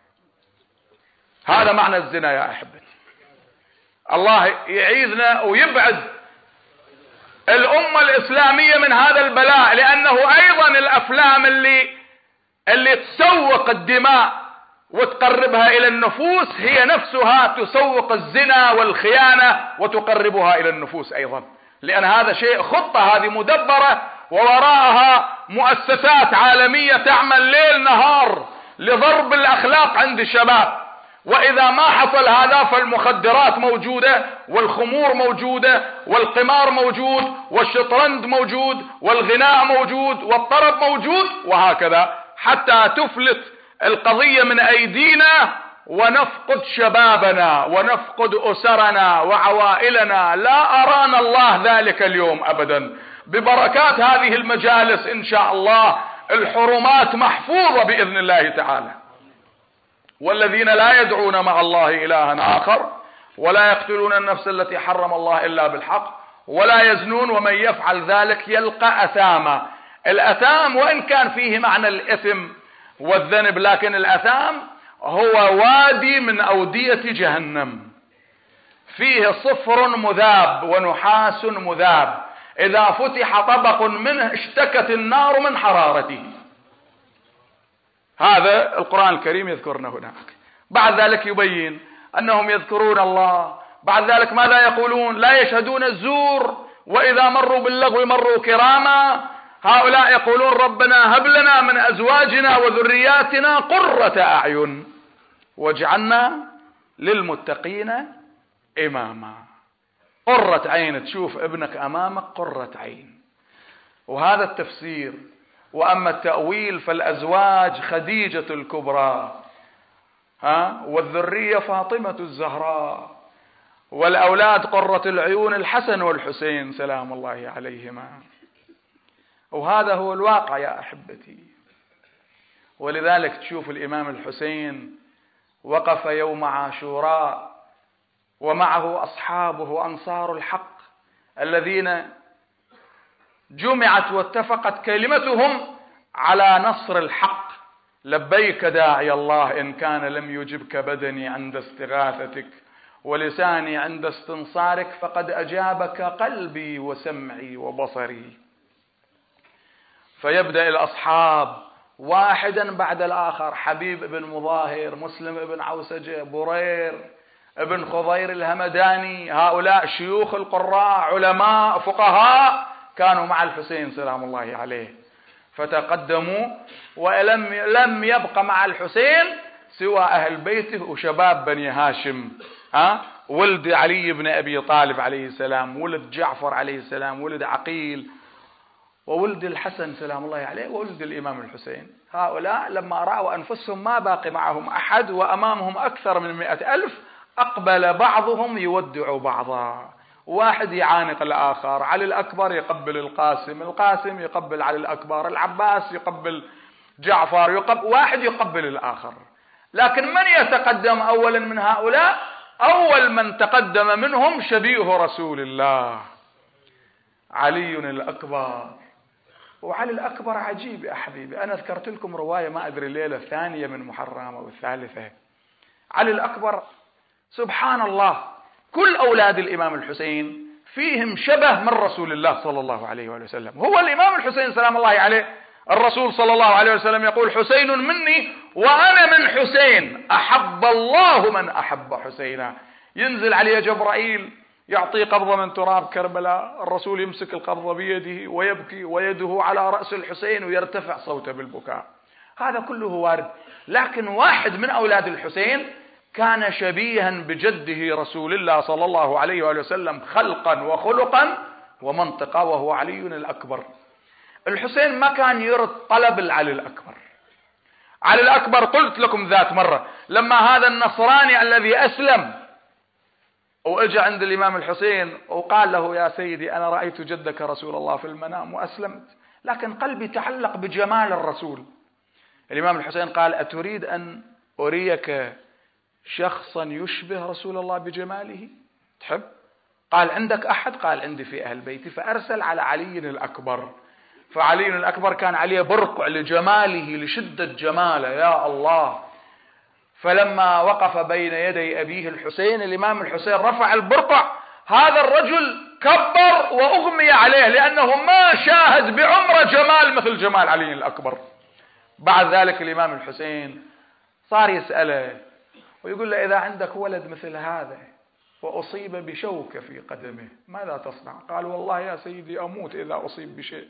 هذا معنى الزنا يا أحبتي. الله يعيذنا ويبعد الأمة الإسلامية من هذا البلاء، لأنه أيضا الأفلام اللي تسوق الدماء وتقربها إلى النفوس هي نفسها تسوق الزنا والخيانة وتقربها إلى النفوس أيضا، لأن هذا شيء خطة، هذه مدبرة ووراءها مؤسسات عالمية تعمل ليل نهار لضرب الأخلاق عند الشباب. وإذا ما حصل هذا فالمخدرات موجودة، والخمور موجودة، والقمار موجود، والشطرنج موجود، والغناء موجود، والطرب موجود، وهكذا حتى تفلت القضية من أيدينا ونفقد شبابنا ونفقد أسرنا وعوائلنا. لا أرانا الله ذلك اليوم أبدا. ببركات هذه المجالس إن شاء الله الحرمات محفوظة بإذن الله تعالى. والذين لا يدعون مع الله إلها آخر ولا يقتلون النفس التي حرم الله إلا بالحق ولا يزنون ومن يفعل ذلك يلقى أثاما. الأثام وإن كان فيه معنى الإثم والذنب، لكن الأثام هو وادي من أودية جهنم فيه صفر مذاب ونحاس مذاب، إذا فتح طبق منه اشتكت النار من حرارته. هذا القرآن الكريم يذكرنا هناك. بعد ذلك يبين أنهم يذكرون الله. بعد ذلك ماذا يقولون؟ لا يشهدون الزور وإذا مروا باللغو مروا كراما. هؤلاء يقولون ربنا هب لنا من أزواجنا وذرياتنا قرة أعين واجعلنا للمتقين إماما. قرة عين، تشوف ابنك أمامك قرة عين. وهذا التفسير. وأما التأويل فالأزواج خديجة الكبرى، والذرية فاطمة الزهراء، والأولاد قرة العيون الحسن والحسين سلام الله عليهما. وهذا هو الواقع يا أحبتي. ولذلك تشوف الإمام الحسين وقف يوم عاشوراء ومعه أصحابه أنصار الحق الذين جمعت واتفقت كلمتهم على نصر الحق. لبيك داعي الله إن كان لم يجبك بدني عند استغاثتك ولساني عند استنصارك فقد أجابك قلبي وسمعي وبصري. فيبدأ الأصحاب واحدا بعد الآخر: حبيب بن مظاهر، مسلم بن عوسجة، برير ابن خضير الهمداني. هؤلاء شيوخ القراء علماء فقهاء كانوا مع الحسين سلام الله عليه، فتقدموا ولم يبق مع الحسين سوى أهل بيته وشباب بني هاشم، ولد علي بن أبي طالب عليه السلام، ولد جعفر عليه السلام، ولد عقيل، وولد الحسن سلام الله عليه، وولد الإمام الحسين. هؤلاء لما رأوا أنفسهم ما باقي معهم أحد وأمامهم أكثر من 100,000 أقبل بعضهم يودع بعضا. واحد يعانق الآخر، علي الأكبر يقبل القاسم، القاسم يقبل علي الأكبر، العباس يقبل جعفر، واحد يقبل الآخر. لكن من يتقدم أولا من هؤلاء؟ أول من تقدم منهم شبيه رسول الله علي الأكبر. وعلي الأكبر عجيب يا حبيبي. أنا ذكرت لكم رواية ما أدري الليلة الثانية من محرم أو الثالثة. علي الأكبر سبحان الله كل أولاد الإمام الحسين فيهم شبه من رسول الله صلى الله عليه وآله وسلم. هو الإمام الحسين سلام الله عليه، الرسول صلى الله عليه وسلم يقول: حسين مني وأنا من حسين، أحب الله من أحب حسينا. ينزل عليه جبرائيل يعطي قبضة من تراب كربلاء، الرسول يمسك القبضة بيده ويبكي ويده على رأس الحسين ويرتفع صوته بالبكاء. هذا كله وارد. لكن واحد من أولاد الحسين كان شبيها بجده رسول الله صلى الله عليه وآله وسلم خلقا وخلقا ومنطقا، وهو علي الأكبر. الحسين ما كان يرد طلب علي الأكبر. علي الأكبر قلت لكم ذات مرة لما هذا النصراني الذي أسلم وإجا عند الإمام الحسين وقال له: يا سيدي أنا رأيت جدك رسول الله في المنام وأسلمت، لكن قلبي تعلق بجمال الرسول. الإمام الحسين قال: أتريد أن أريك شخصا يشبه رسول الله بجماله؟ تحب؟ قال: عندك أحد؟ قال: عندي في أهل بيتي. فأرسل على علي الأكبر. فعلي الأكبر كان عليه برقع لجماله، لشدة جماله، يا الله. فلما وقف بين يدي أبيه الحسين، الإمام الحسين رفع البرقع، هذا الرجل كبر وأغمي عليه، لأنه ما شاهد بعمره جمال مثل جمال علي الأكبر. بعد ذلك الإمام الحسين صار يسأله ويقول له: إذا عندك ولد مثل هذا وأصيب بشوكة في قدمه ماذا تصنع؟ قال: والله يا سيدي أموت إذا أصيب بشيء.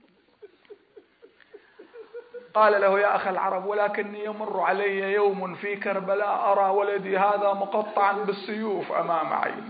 قال له: يا أخي العرب، ولكني يمر علي يوم في كربلاء أرى ولدي هذا مقطعا بالسيوف أمام عيني.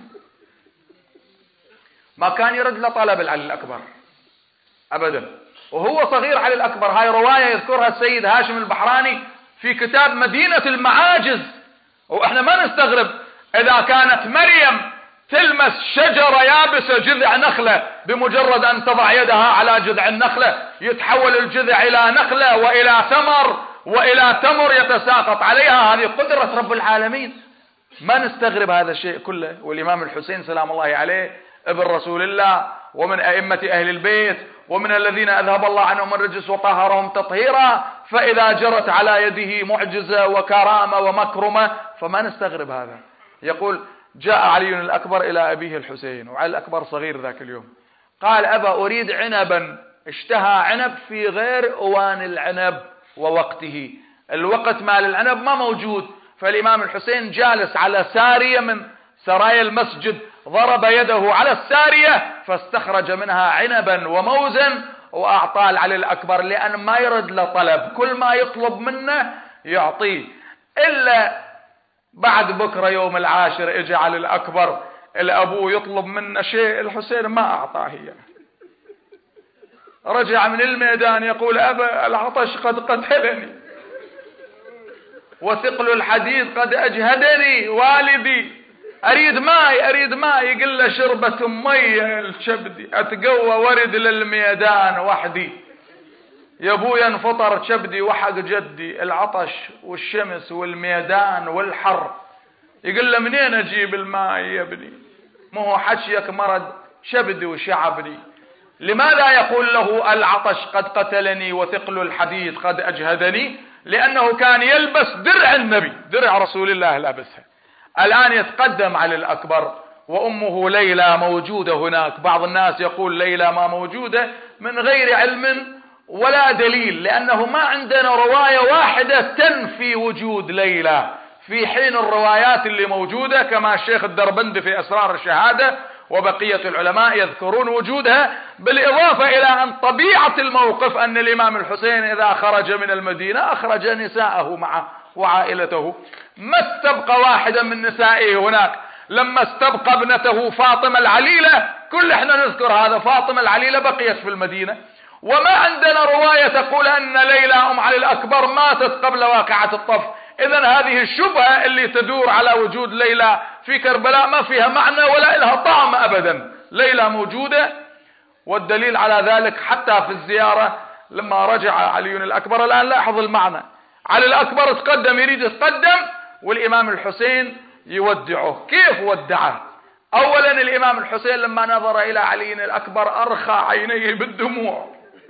ما كان يرد لطلب علي الأكبر أبدا، وهو صغير علي الأكبر. هاي رواية يذكرها السيد هاشم البحراني في كتاب مدينة المعاجز. وإحنا ما نستغرب إذا كانت مريم تلمس شجرة يابسة، جذع نخلة، بمجرد أن تضع يدها على جذع النخلة يتحول الجذع إلى نخلة وإلى ثمر وإلى تمر يتساقط عليها. هذه قدرة رب العالمين، ما نستغرب هذا الشيء كله. والإمام الحسين سلام الله عليه ابن رسول الله ومن أئمة أهل البيت ومن الذين أذهب الله عنهم الرجس وطهرهم تطهيرا، فإذا جرت على يده معجزة وكرامة ومكرمة فما نستغرب هذا. يقول: جاء علي الأكبر إلى أبيه الحسين، وعلي الأكبر صغير ذاك اليوم، قال: أبا أريد عنبا. اشتهى عنب في غير أوان العنب ووقته، الوقت مال العنب ما موجود. فالإمام الحسين جالس على سارية من سرايا المسجد، ضرب يده على السارية فاستخرج منها عنبا وموزا وأعطاه علي الأكبر، لأن ما يرد له طلب، كل ما يطلب منه يعطيه. إلا بعد بكرة يوم العاشر اجى علي الأكبر الأبو يطلب منه شيء، الحسين ما أعطاه إياه. رجع من الميدان يقول: أبا العطش قد قتلني وثقل الحديد قد أجهدني والدي، أريد ماء أريد ماء. يقول له: شربة مية الشبدي أتقوى ورد للميدان وحدي. يا ابويا انفطر شبدي وحق جدي، العطش والشمس والميدان والحر. يقول له: منين اجيب الماء يا ابني؟ ما هو حشيك مرض شبدي وشعبني. لماذا يقول له العطش قد قتلني وثقل الحديد قد اجهدني؟ لانه كان يلبس درع النبي، درع رسول الله لابسها. الان يتقدم علي الأكبر وامه ليلى موجودة هناك. بعض الناس يقول ليلى ما موجودة من غير علم ولا دليل، لأنه ما عندنا رواية واحدة تنفي وجود ليلى، في حين الروايات اللي موجودة كما الشيخ الدربندي في أسرار الشهادة وبقية العلماء يذكرون وجودها، بالإضافة إلى أن طبيعة الموقف أن الإمام الحسين إذا خرج من المدينة أخرج نساءه معه وعائلته، ما استبقى واحدة من نسائه هناك. لما استبقى ابنته فاطمة العليلة، كل احنا نذكر هذا، فاطمة العليلة بقيت في المدينة، وما عندنا رواية تقول أن ليلى أم علي الأكبر ماتت قبل واقعة الطف. إذن هذه الشبهة اللي تدور على وجود ليلى في كربلاء ما فيها معنى ولا لها طعم أبدا. ليلى موجودة، والدليل على ذلك حتى في الزيارة لما رجع علي الأكبر. الآن لاحظ المعنى، علي الأكبر تقدم، يريد يتقدم، والإمام الحسين يودعه. كيف ودعه؟ أولا الإمام الحسين لما نظر إلى علي الأكبر أرخى عينيه بالدموع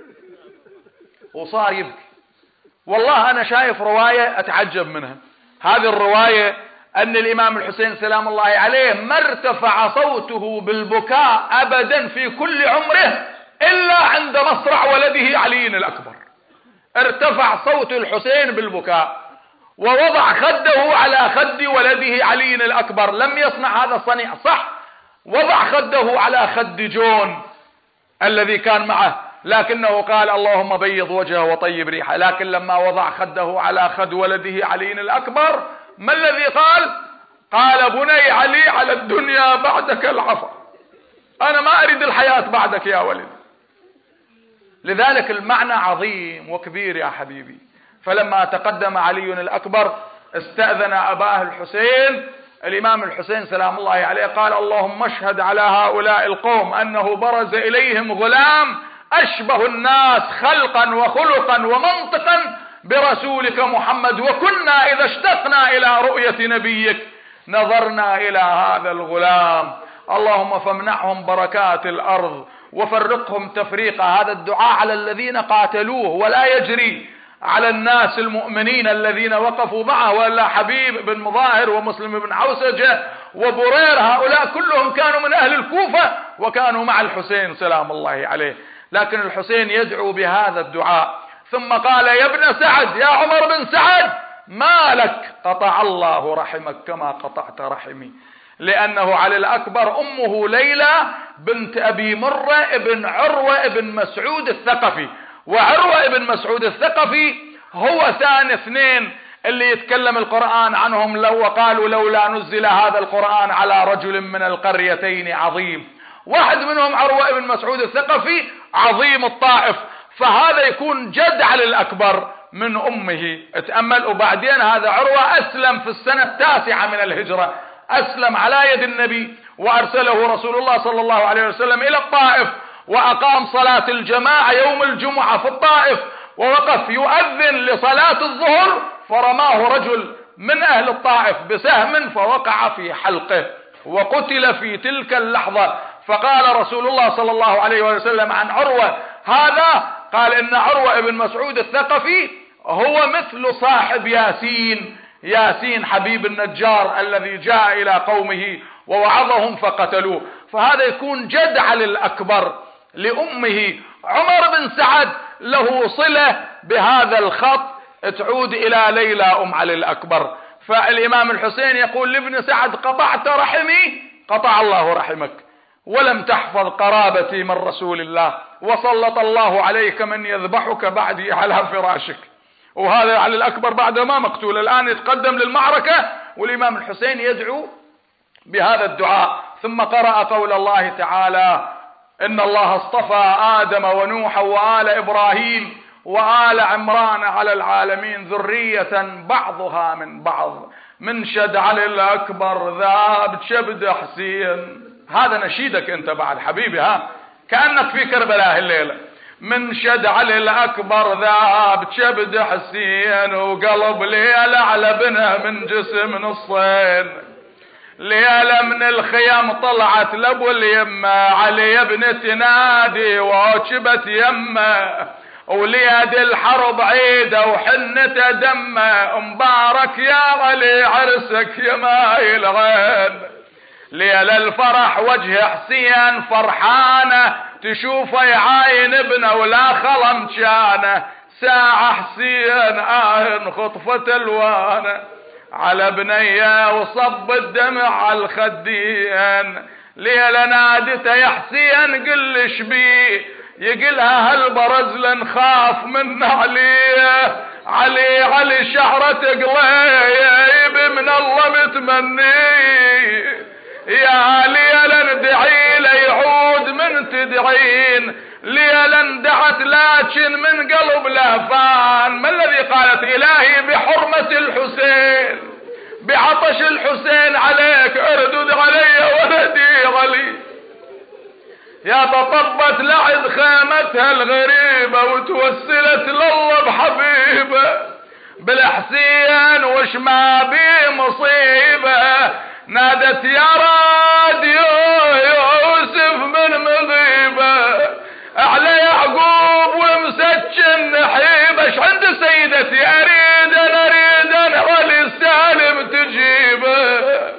وصار يبكي. والله أنا شايف رواية أتعجب منها. هذه الرواية أن الإمام الحسين سلام الله عليه ما ارتفع صوته بالبكاء أبدا في كل عمره إلا عند مصرع ولده علي الأكبر. ارتفع صوت الحسين بالبكاء ووضع خده على خد ولده علي الأكبر. لم يصنع هذا الصنيع، صح وضع خده على خد جون الذي كان معه، لكنه قال اللهم بيض وجهه وطيب ريحه. لكن لما وضع خده على خد ولده علي الأكبر، ما الذي قال؟ قال بني علي على الدنيا بعدك العفا، أنا ما أريد الحياة بعدك يا ولد. لذلك المعنى عظيم وكبير يا حبيبي. فلما تقدم علي الأكبر استأذن أباه الحسين، الإمام الحسين سلام الله عليه، قال اللهم اشهد على هؤلاء القوم أنه برز إليهم غلام أشبه الناس خلقا وخلقا ومنطقا برسولك محمد، وكنا إذا اشتقنا إلى رؤية نبيك نظرنا إلى هذا الغلام، اللهم فامنعهم بركات الأرض وفرقهم تفريقا. هذا الدعاء على الذين قاتلوه، ولا يجري على الناس المؤمنين الذين وقفوا معه، ولا حبيب بن مظاهر ومسلم بن عوسجة وبرير، هؤلاء كلهم كانوا من أهل الكوفة وكانوا مع الحسين سلام الله عليه. لكن الحسين يدعو بهذا الدعاء، ثم قال يا ابن سعد، يا عمر بن سعد، ما لك؟ قطع الله رحمك كما قطعت رحمي. لأنه علي الأكبر أمه ليلى بنت أبي مرة ابن عروة ابن مسعود الثقفي، وعروة ابن مسعود الثقفي هو ثاني اثنين اللي يتكلم القرآن عنهم وقالوا لولا نزل هذا القرآن على رجل من القريتين عظيم. واحد منهم عروة ابن مسعود الثقفي عظيم الطائف، فهذا يكون جد علي الأكبر من أمه. اتأمل. وبعدين هذا عروة أسلم في السنة 9 من الهجرة، أسلم على يد النبي، وأرسله رسول الله صلى الله عليه وسلم إلى الطائف، وأقام صلاة الجماعة يوم الجمعة في الطائف، ووقف يؤذن لصلاة الظهر، فرماه رجل من أهل الطائف بسهم فوقع في حلقه وقتل في تلك اللحظة. فقال رسول الله صلى الله عليه وسلم عن عروة هذا، قال إن عروة ابن مسعود الثقفي هو مثل صاحب ياسين حبيب النجار الذي جاء إلى قومه ووعظهم فقتلوه. فهذا يكون جد علي الأكبر لأمه. عمر بن سعد له صلة بهذا الخط تعود إلى ليلى أم علي الأكبر. فالإمام الحسين يقول لابن سعد قطعت رحمي، قطع الله رحمك، ولم تحفظ قرابتي من رسول الله، وسلط الله عليك من يذبحك بعدي على فراشك. وهذا علي الأكبر بعد ما مقتول الآن يتقدم للمعركة، والإمام الحسين يدعو بهذا الدعاء. ثم قرأ قول الله تعالى إن الله اصطفى آدم ونوحا وآل إبراهيم وآل عمران على العالمين ذرية بعضها من بعض من شد علي الأكبر ذاب شبد حسين. هذا نشيدك أنت بعد حبيبي، كأنك في كربلاء الليلة. من شد علي الأكبر ذاب شبد حسين، وقلب ليلة على بنه من جسم نصين. ليلة من الخيام طلعت لابو اليمة، علي ابن تنادي وعجبت يمه، وليد الحرب عيده وحنته دمه، مبارك يا علي عرسك يا مايل عين. ليلة الفرح وجه حسين فرحانه، تشوفه يعاين ابنه ولا خلم شانه، ساعة حسين خطفة الوانه على بنيه وصب الدمع على الخدين. ليلة نادته يا حسين قل شبيه، يقلها هالبرز لنخاف من عليه، علي شعرة قليب من الله متمنيه. يا ليلة ندعي ليعود من تدعين، ليلة ندعت لكن من قلب لهفان. ما الذي قالت إلهي بحرمة الحسين بعطش الحسين عليك اردد علي ولدي علي. يا تطبت لعد خيمتها الغريبة وتوسلت لله بحبيبه بالحسين وش ما بي مصيبة. نادت يا راديو يوسف من مغيبة على يعقوب ومسكن نحيبة. ايش عند سيدتي اريد انا ولي السالم تجيبه.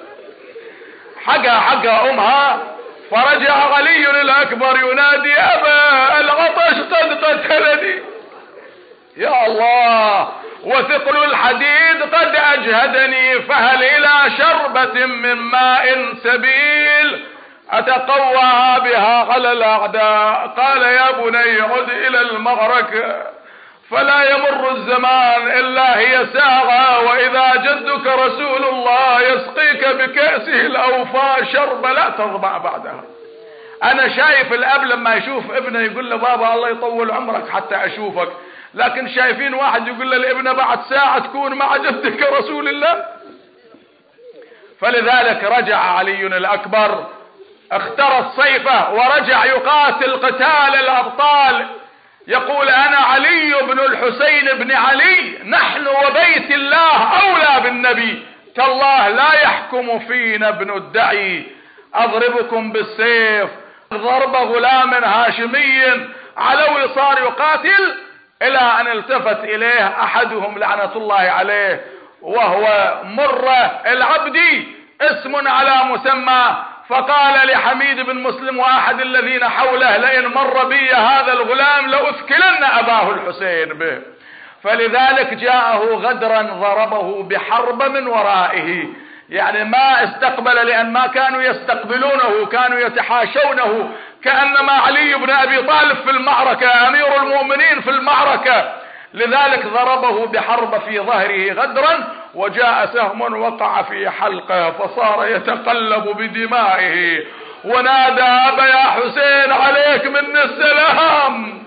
حقا امها. فرجع علي الأكبر ينادي أبا العطش قد قتلني. يا الله، وثقل الحديد قد أجهدني، فهل إلى شربة من ماء سبيل؟ أتقوى بها على الأعداء. قال يا بني عد إلى المعركة فلا يمر الزمان إلا هي ساعة، وإذا جدك رسول الله يسقيك بكأسه الأوفى شرب لا تظمأ بعدها. أنا شايف الأب لما يشوف ابنه يقول له بابا الله يطول عمرك حتى أشوفك، لكن شايفين واحد يقول له الابن بعد ساعة تكون مع جدك رسول الله. فلذلك رجع علي الأكبر، اخترت سيفه ورجع يقاتل قتال الأبطال، يقول أنا علي بن الحسين بن علي، نحن وبيت الله أولى بالنبي، تالله لا يحكم فينا ابن الدعي، أضربكم بالسيف ضرب غلام هاشمي علوي صار يقاتل، إلى أن التفت إليه أحدهم لعنة الله عليه وهو مرة العبدي اسم على مسمى، فقال لحميد بن مسلم وأحد الذين حوله لئن مر بي هذا الغلام لأثكلن أباه الحسين به. فلذلك جاءه غدرا ضربه بحرب من ورائه، يعني ما استقبل، لأن ما كانوا يستقبلونه، كانوا يتحاشونه، كأنما علي بن أبي طالب في المعركة أمير المؤمنين في المعركة. لذلك ضربه بحرب في ظهره غدرا، وجاء سهم وقع في حلقه فصار يتقلب بدمائه، ونادى أبا يا حسين عليك من السلام،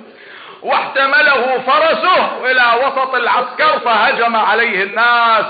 واحتمله فرسه إلى وسط العسكر فهجم عليه الناس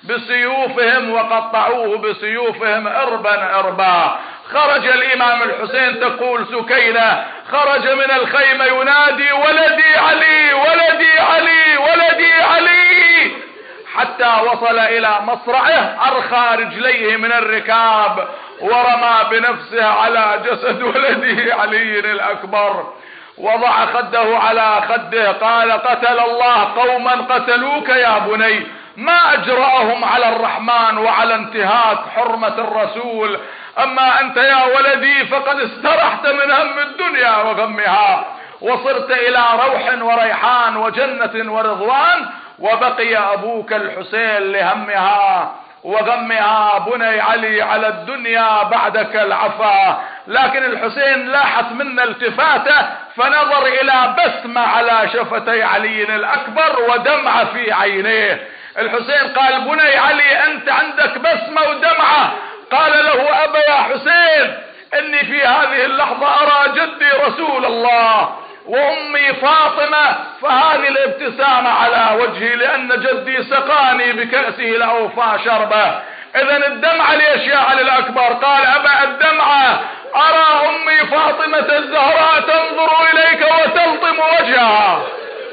بسيوفهم وقطعوه بسيوفهم إربا إربا. خرج الإمام الحسين، تقول سكينة، خرج من الخيمة ينادي ولدي علي ولدي علي ولدي علي، حتى وصل إلى مصرعه، أرخى رجليه من الركاب ورمى بنفسه على جسد ولده علي الأكبر، وضع خده على خده، قال قتل الله قوما قتلوك يا بني، ما أجرأهم على الرحمن وعلى انتهاك حرمة الرسول، أما أنت يا ولدي فقد استرحت من هم الدنيا وغمها، وصرت إلى روح وريحان وجنة ورضوان، وبقي أبوك الحسين لهمها وغمها. بني علي على الدنيا بعدك العفا. لكن الحسين لاحت منا التفاته فنظر إلى بسمة على شفتي علي الأكبر ودمعة في عينيه. الحسين قال بني علي أنت عندك بسمة ودمعة. قال له أبا يا حسين إني في هذه اللحظة أرى جدي رسول الله وأمي فاطمة، فهذه الابتسامة على وجهي لأن جدي سقاني بكأسه الأوفى شربة. إذن الدمعة ليش يا علي الأكبر؟ قال أبا الدمعة أرى أمي فاطمة الزهراء تنظر إليك وتلطم وجهها.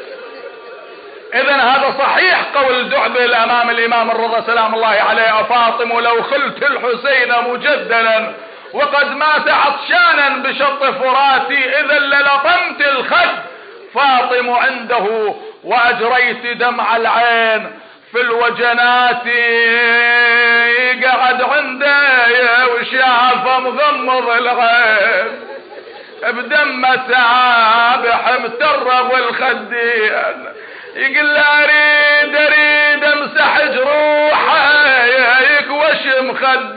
إذن هذا صحيح قول دعبل أمام الإمام الرضا سلام الله عليه، أفاطم لو خلت الحسين مجدلا وقد مات عطشانا بشط فراتي إذا للطمت الخد فاطم عنده وأجريت دمع العين في الوجنات، قعد عنده وشاف مغمض العين بدم سابح مترب الخدين، يقول اريد امسح جروحك واشم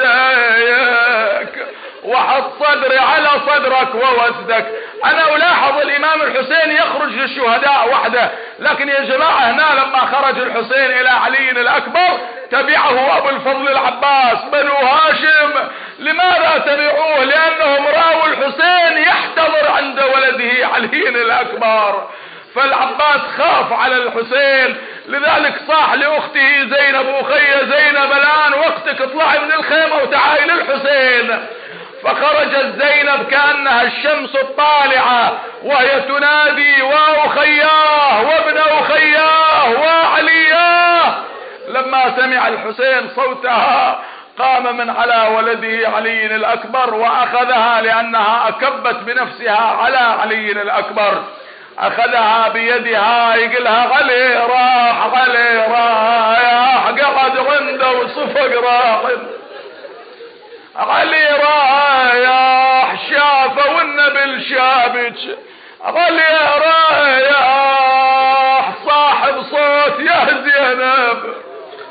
خديك وحط صدري على صدرك ووسدك. انا الاحظ الامام الحسين يخرج للشهداء وحده، لكن يا جماعة هنا لما خرج الحسين الى علي الاكبر تبعه ابو الفضل العباس بنو هاشم. لماذا تبعوه؟ لانهم راوا الحسين يحتضر عند ولده علي الاكبر، فالعباس خاف على الحسين، لذلك صاح لاخته زينب اخي زينب الان وقتك اطلعي من الخيمة وتعالي للحسين. فخرجت زينب كأنها الشمس الطالعة وهي تنادي واخياه وابن اخياه وعلياه. لما سمع الحسين صوتها قام من على ولده علي الاكبر واخذها لانها اكبت بنفسها على علي الاكبر، اخذها بيدها يقلها علي راح علي راح، قعد عنده وصفق راح علي رايح شافه والنبل شابك، علي رايح صاحب صوت يا زينب،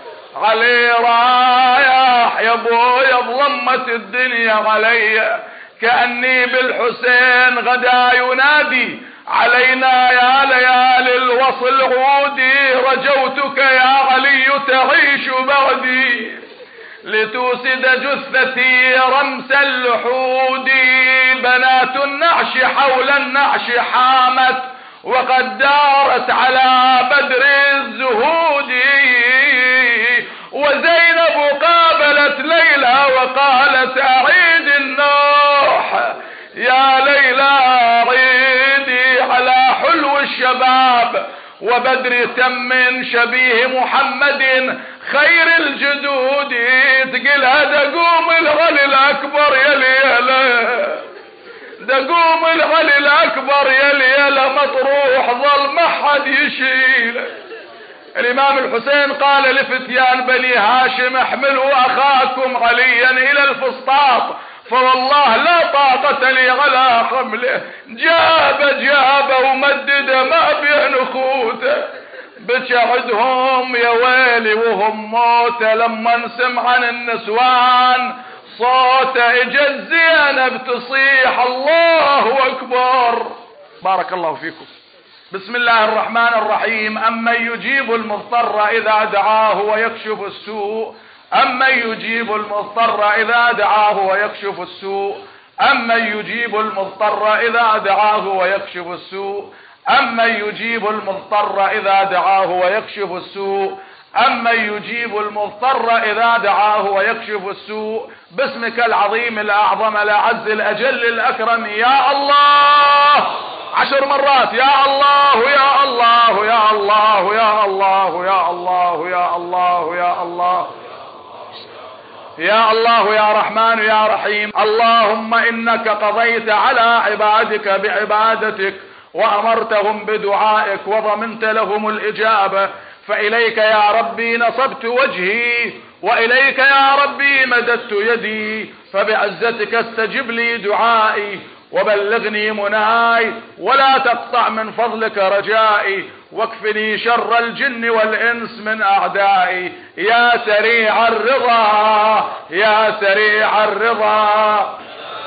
علي رايح يا ابويا ظلمت الدنيا علي، كأني بالحسين غدا ينادي علينا يا ليالي الوصل عودي، رجوتك يا علي تعيش بعدي لتوسد جثتي رمس اللحود. بنات النعش حول النعش حامت وقد دارت على بدر الزهود، وزينب قابلت ليلى وقالت أعيد النوح يا ليلى عيدي على حلو الشباب وبدر تم شبيه محمد خير الجدود. تقلها دقوم الغلي الأكبر يا ليلى، دقوم الغلي الأكبر يا ليلى مطروح ظل ما حد يشيل. الإمام الحسين قال لفتيان بني هاشم احملوا أخاكم عليا إلى الفسطاط فوالله لا طاقة لي على حمله. جاب ومدد ما بين اخوته، بتشعدهم يا ويلي وهم موته. لما سمع عن النسوان صوته اجت زينب تصيح الله اكبر. بارك الله فيكم. بسم الله الرحمن الرحيم. أمن يجيب المضطر إذا دعاه ويكشف السوء، أمن يجيب المضطر إذا دعاه ويكشف السوء، أمن يجيب المضطر إذا دعاه ويكشف السوء، أمن يجيب المضطر إذا دعاه ويكشف السوء، أمن يجيب المضطر إذا دعاه ويكشف السوء. باسمك العظيم الأعظم الأعز الأجل الأكرم يا الله. 10 مرات يا الله يا الله يا الله يا الله يا الله يا الله يا الله يا الله يا رحمن يا رحيم. اللهم إنك قضيت على عبادك بعبادتك وأمرتهم بدعائك وضمنت لهم الإجابة، فإليك يا ربي نصبت وجهي وإليك يا ربي مددت يدي، فبعزتك استجب لي دعائي وبلغني مناي ولا تقطع من فضلك رجائي، واكفني شر الجن والإنس من أعدائي. يا سريع الرضا يا سريع الرضا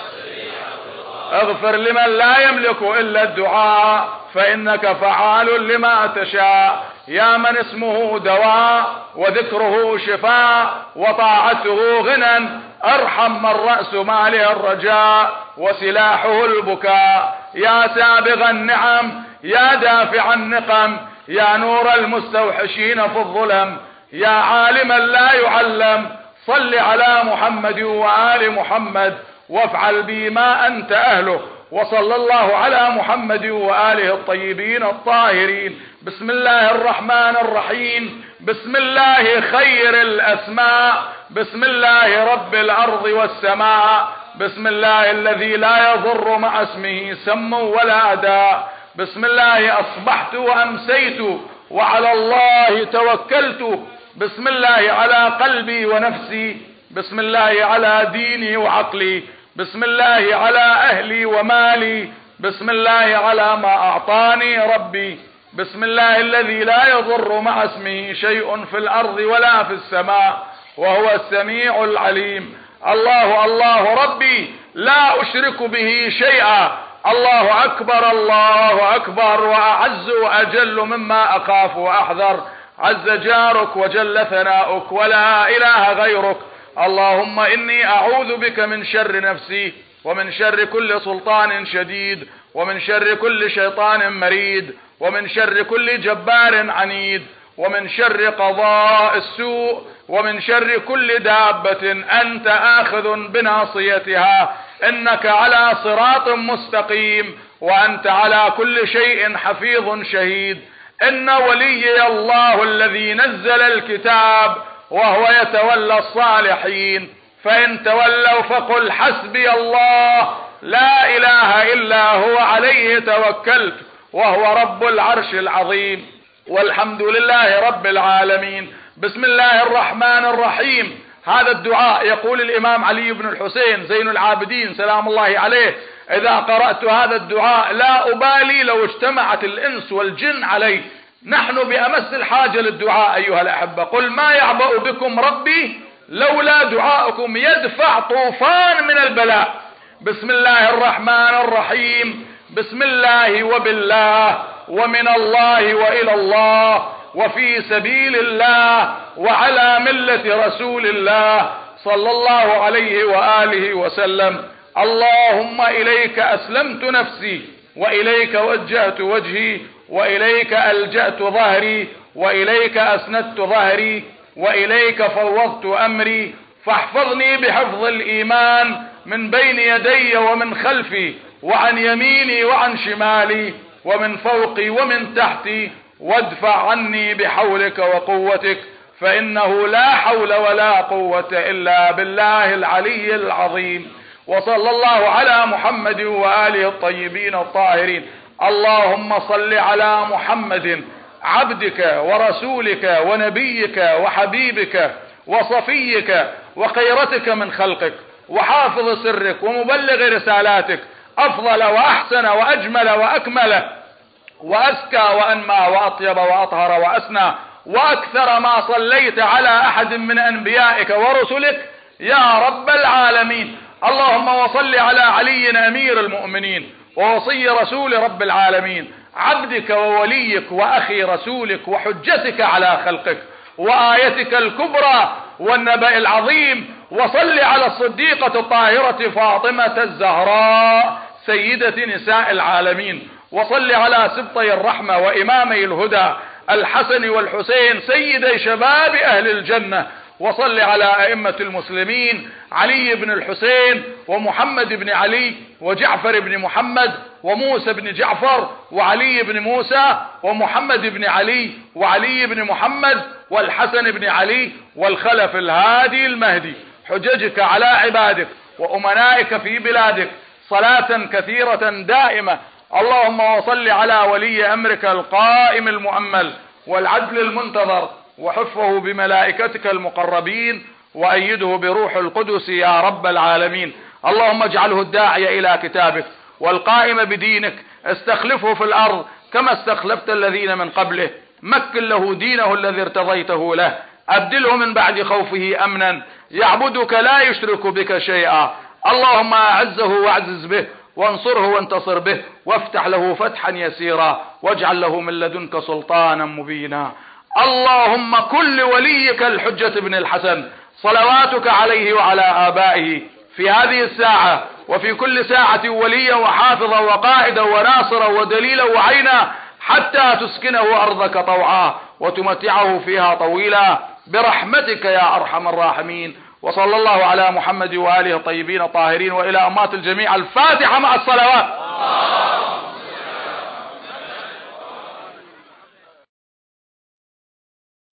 اغفر لمن لا يملك إلا الدعاء فإنك فعال لما تشاء. يا من اسمه دواء وذكره شفاء وطاعته غنى، ارحم من رأس ماله الرجاء وسلاحه البكاء. يا سابغ النعم يا دافع النقم، يا نور المستوحشين في الظلم، يا عالما لا يعلم، صل على محمد وآل محمد وافعل بي ما أنت أهله. وصلى الله على محمد وآله الطيبين الطاهرين. بسم الله الرحمن الرحيم. بسم الله خير الأسماء، بسم الله رب الأرض والسماء، بسم الله الذي لا يضر مع اسمه سم ولا داء. بسم الله أصبحت وأمسيت وعلى الله توكلت. بسم الله على قلبي ونفسي، بسم الله على ديني وعقلي، بسم الله على أهلي ومالي، بسم الله على ما أعطاني ربي. بسم الله الذي لا يضر مع اسمه شيء في الأرض ولا في السماء وهو السميع العليم. الله الله ربي لا أشرك به شيئا. الله أكبر الله أكبر وأعز وأجل مما أخاف وأحذر. عز جارك وجل ثناؤك ولا إله غيرك. اللهم إني أعوذ بك من شر نفسي ومن شر كل سلطان شديد ومن شر كل شيطان مريد ومن شر كل جبار عنيد ومن شر قضاء السوء ومن شر كل دابة أنت آخذ بناصيتها. إنك على صراط مستقيم وأنت على كل شيء حفيظ شهيد. إن وليي الله الذي نزل الكتاب وهو يتولى الصالحين، فإن تولوا فقل حسبي الله لا إله إلا هو عليه توكلت وهو رب العرش العظيم. والحمد لله رب العالمين. بسم الله الرحمن الرحيم. هذا الدعاء يقول الإمام علي بن الحسين زين العابدين سلام الله عليه: إذا قرأت هذا الدعاء لا أبالي لو اجتمعت الإنس والجن عليه. نحن بأمس الحاجة للدعاء أيها الأحبة. قل ما يعبأ بكم ربي لولا دعاؤكم. يدفع طوفان من البلاء بسم الله الرحمن الرحيم. بسم الله وبالله ومن الله وإلى الله وفي سبيل الله وعلى ملة رسول الله صلى الله عليه وآله وسلم. اللهم إليك أسلمت نفسي وإليك وجهت وجهي وإليك ألجأت ظهري وإليك أسندت ظهري وإليك فوضت أمري، فاحفظني بحفظ الإيمان من بين يدي ومن خلفي وعن يميني وعن شمالي ومن فوقي ومن تحتي، وادفع عني بحولك وقوتك، فإنه لا حول ولا قوة إلا بالله العلي العظيم. وصلى الله على محمد وآله الطيبين الطاهرين. اللهم صل على محمد عبدك ورسولك ونبيك وحبيبك وصفيك وخيرتك من خلقك وحافظ سرك ومبلغ رسالاتك، أفضل وأحسن وأجمل وأكمل وأزكى وأنمى وأطيب وأطهر وأسنى وأكثر ما صليت على أحد من أنبيائك ورسلك يا رب العالمين. اللهم وصل على علي أمير المؤمنين ووصي رسول رب العالمين، عبدك ووليك وأخي رسولك وحجتك على خلقك وآيتك الكبرى والنبأ العظيم. وصل على الصديقة الطاهرة فاطمة الزهراء سيدة نساء العالمين. وصل على سبطي الرحمة وإمامي الهدى الحسن والحسين سيدي شباب أهل الجنة. وصل على أئمة المسلمين علي بن الحسين ومحمد بن علي وجعفر بن محمد وموسى بن جعفر وعلي بن موسى ومحمد بن علي وعلي بن محمد والحسن بن علي والخلف الهادي المهدي، حججك على عبادك وأمنائك في بلادك صلاة كثيرة دائمة. اللهم وصل على ولي أمرك القائم المؤمل والعدل المنتظر، وحفه بملائكتك المقربين وأيده بروح القدس يا رب العالمين. اللهم اجعله الداعي إلى كتابك والقائم بدينك، استخلفه في الأرض كما استخلفت الذين من قبله، مكن له دينه الذي ارتضيته له، أبدله من بعد خوفه أمنا يعبدك لا يشرك بك شيئا. اللهم أعزه واعزز به وانصره وانتصر به، وافتح له فتحا يسيرا، واجعل له من لدنك سلطانا مبينا. اللهم كل وليك الحجة بن الحسن صلواتك عليه وعلى آبائه في هذه الساعة وفي كل ساعة وليا وحافظا وقائدا وناصرا ودليلا وعينا، حتى تسكنه أرضك طوعا وتمتعه فيها طويلا برحمتك يا أرحم الراحمين. وصلى الله على محمد وآله الطيبين الطاهرين. وإلى أمات الجميع الفاتحة مع الصلوات.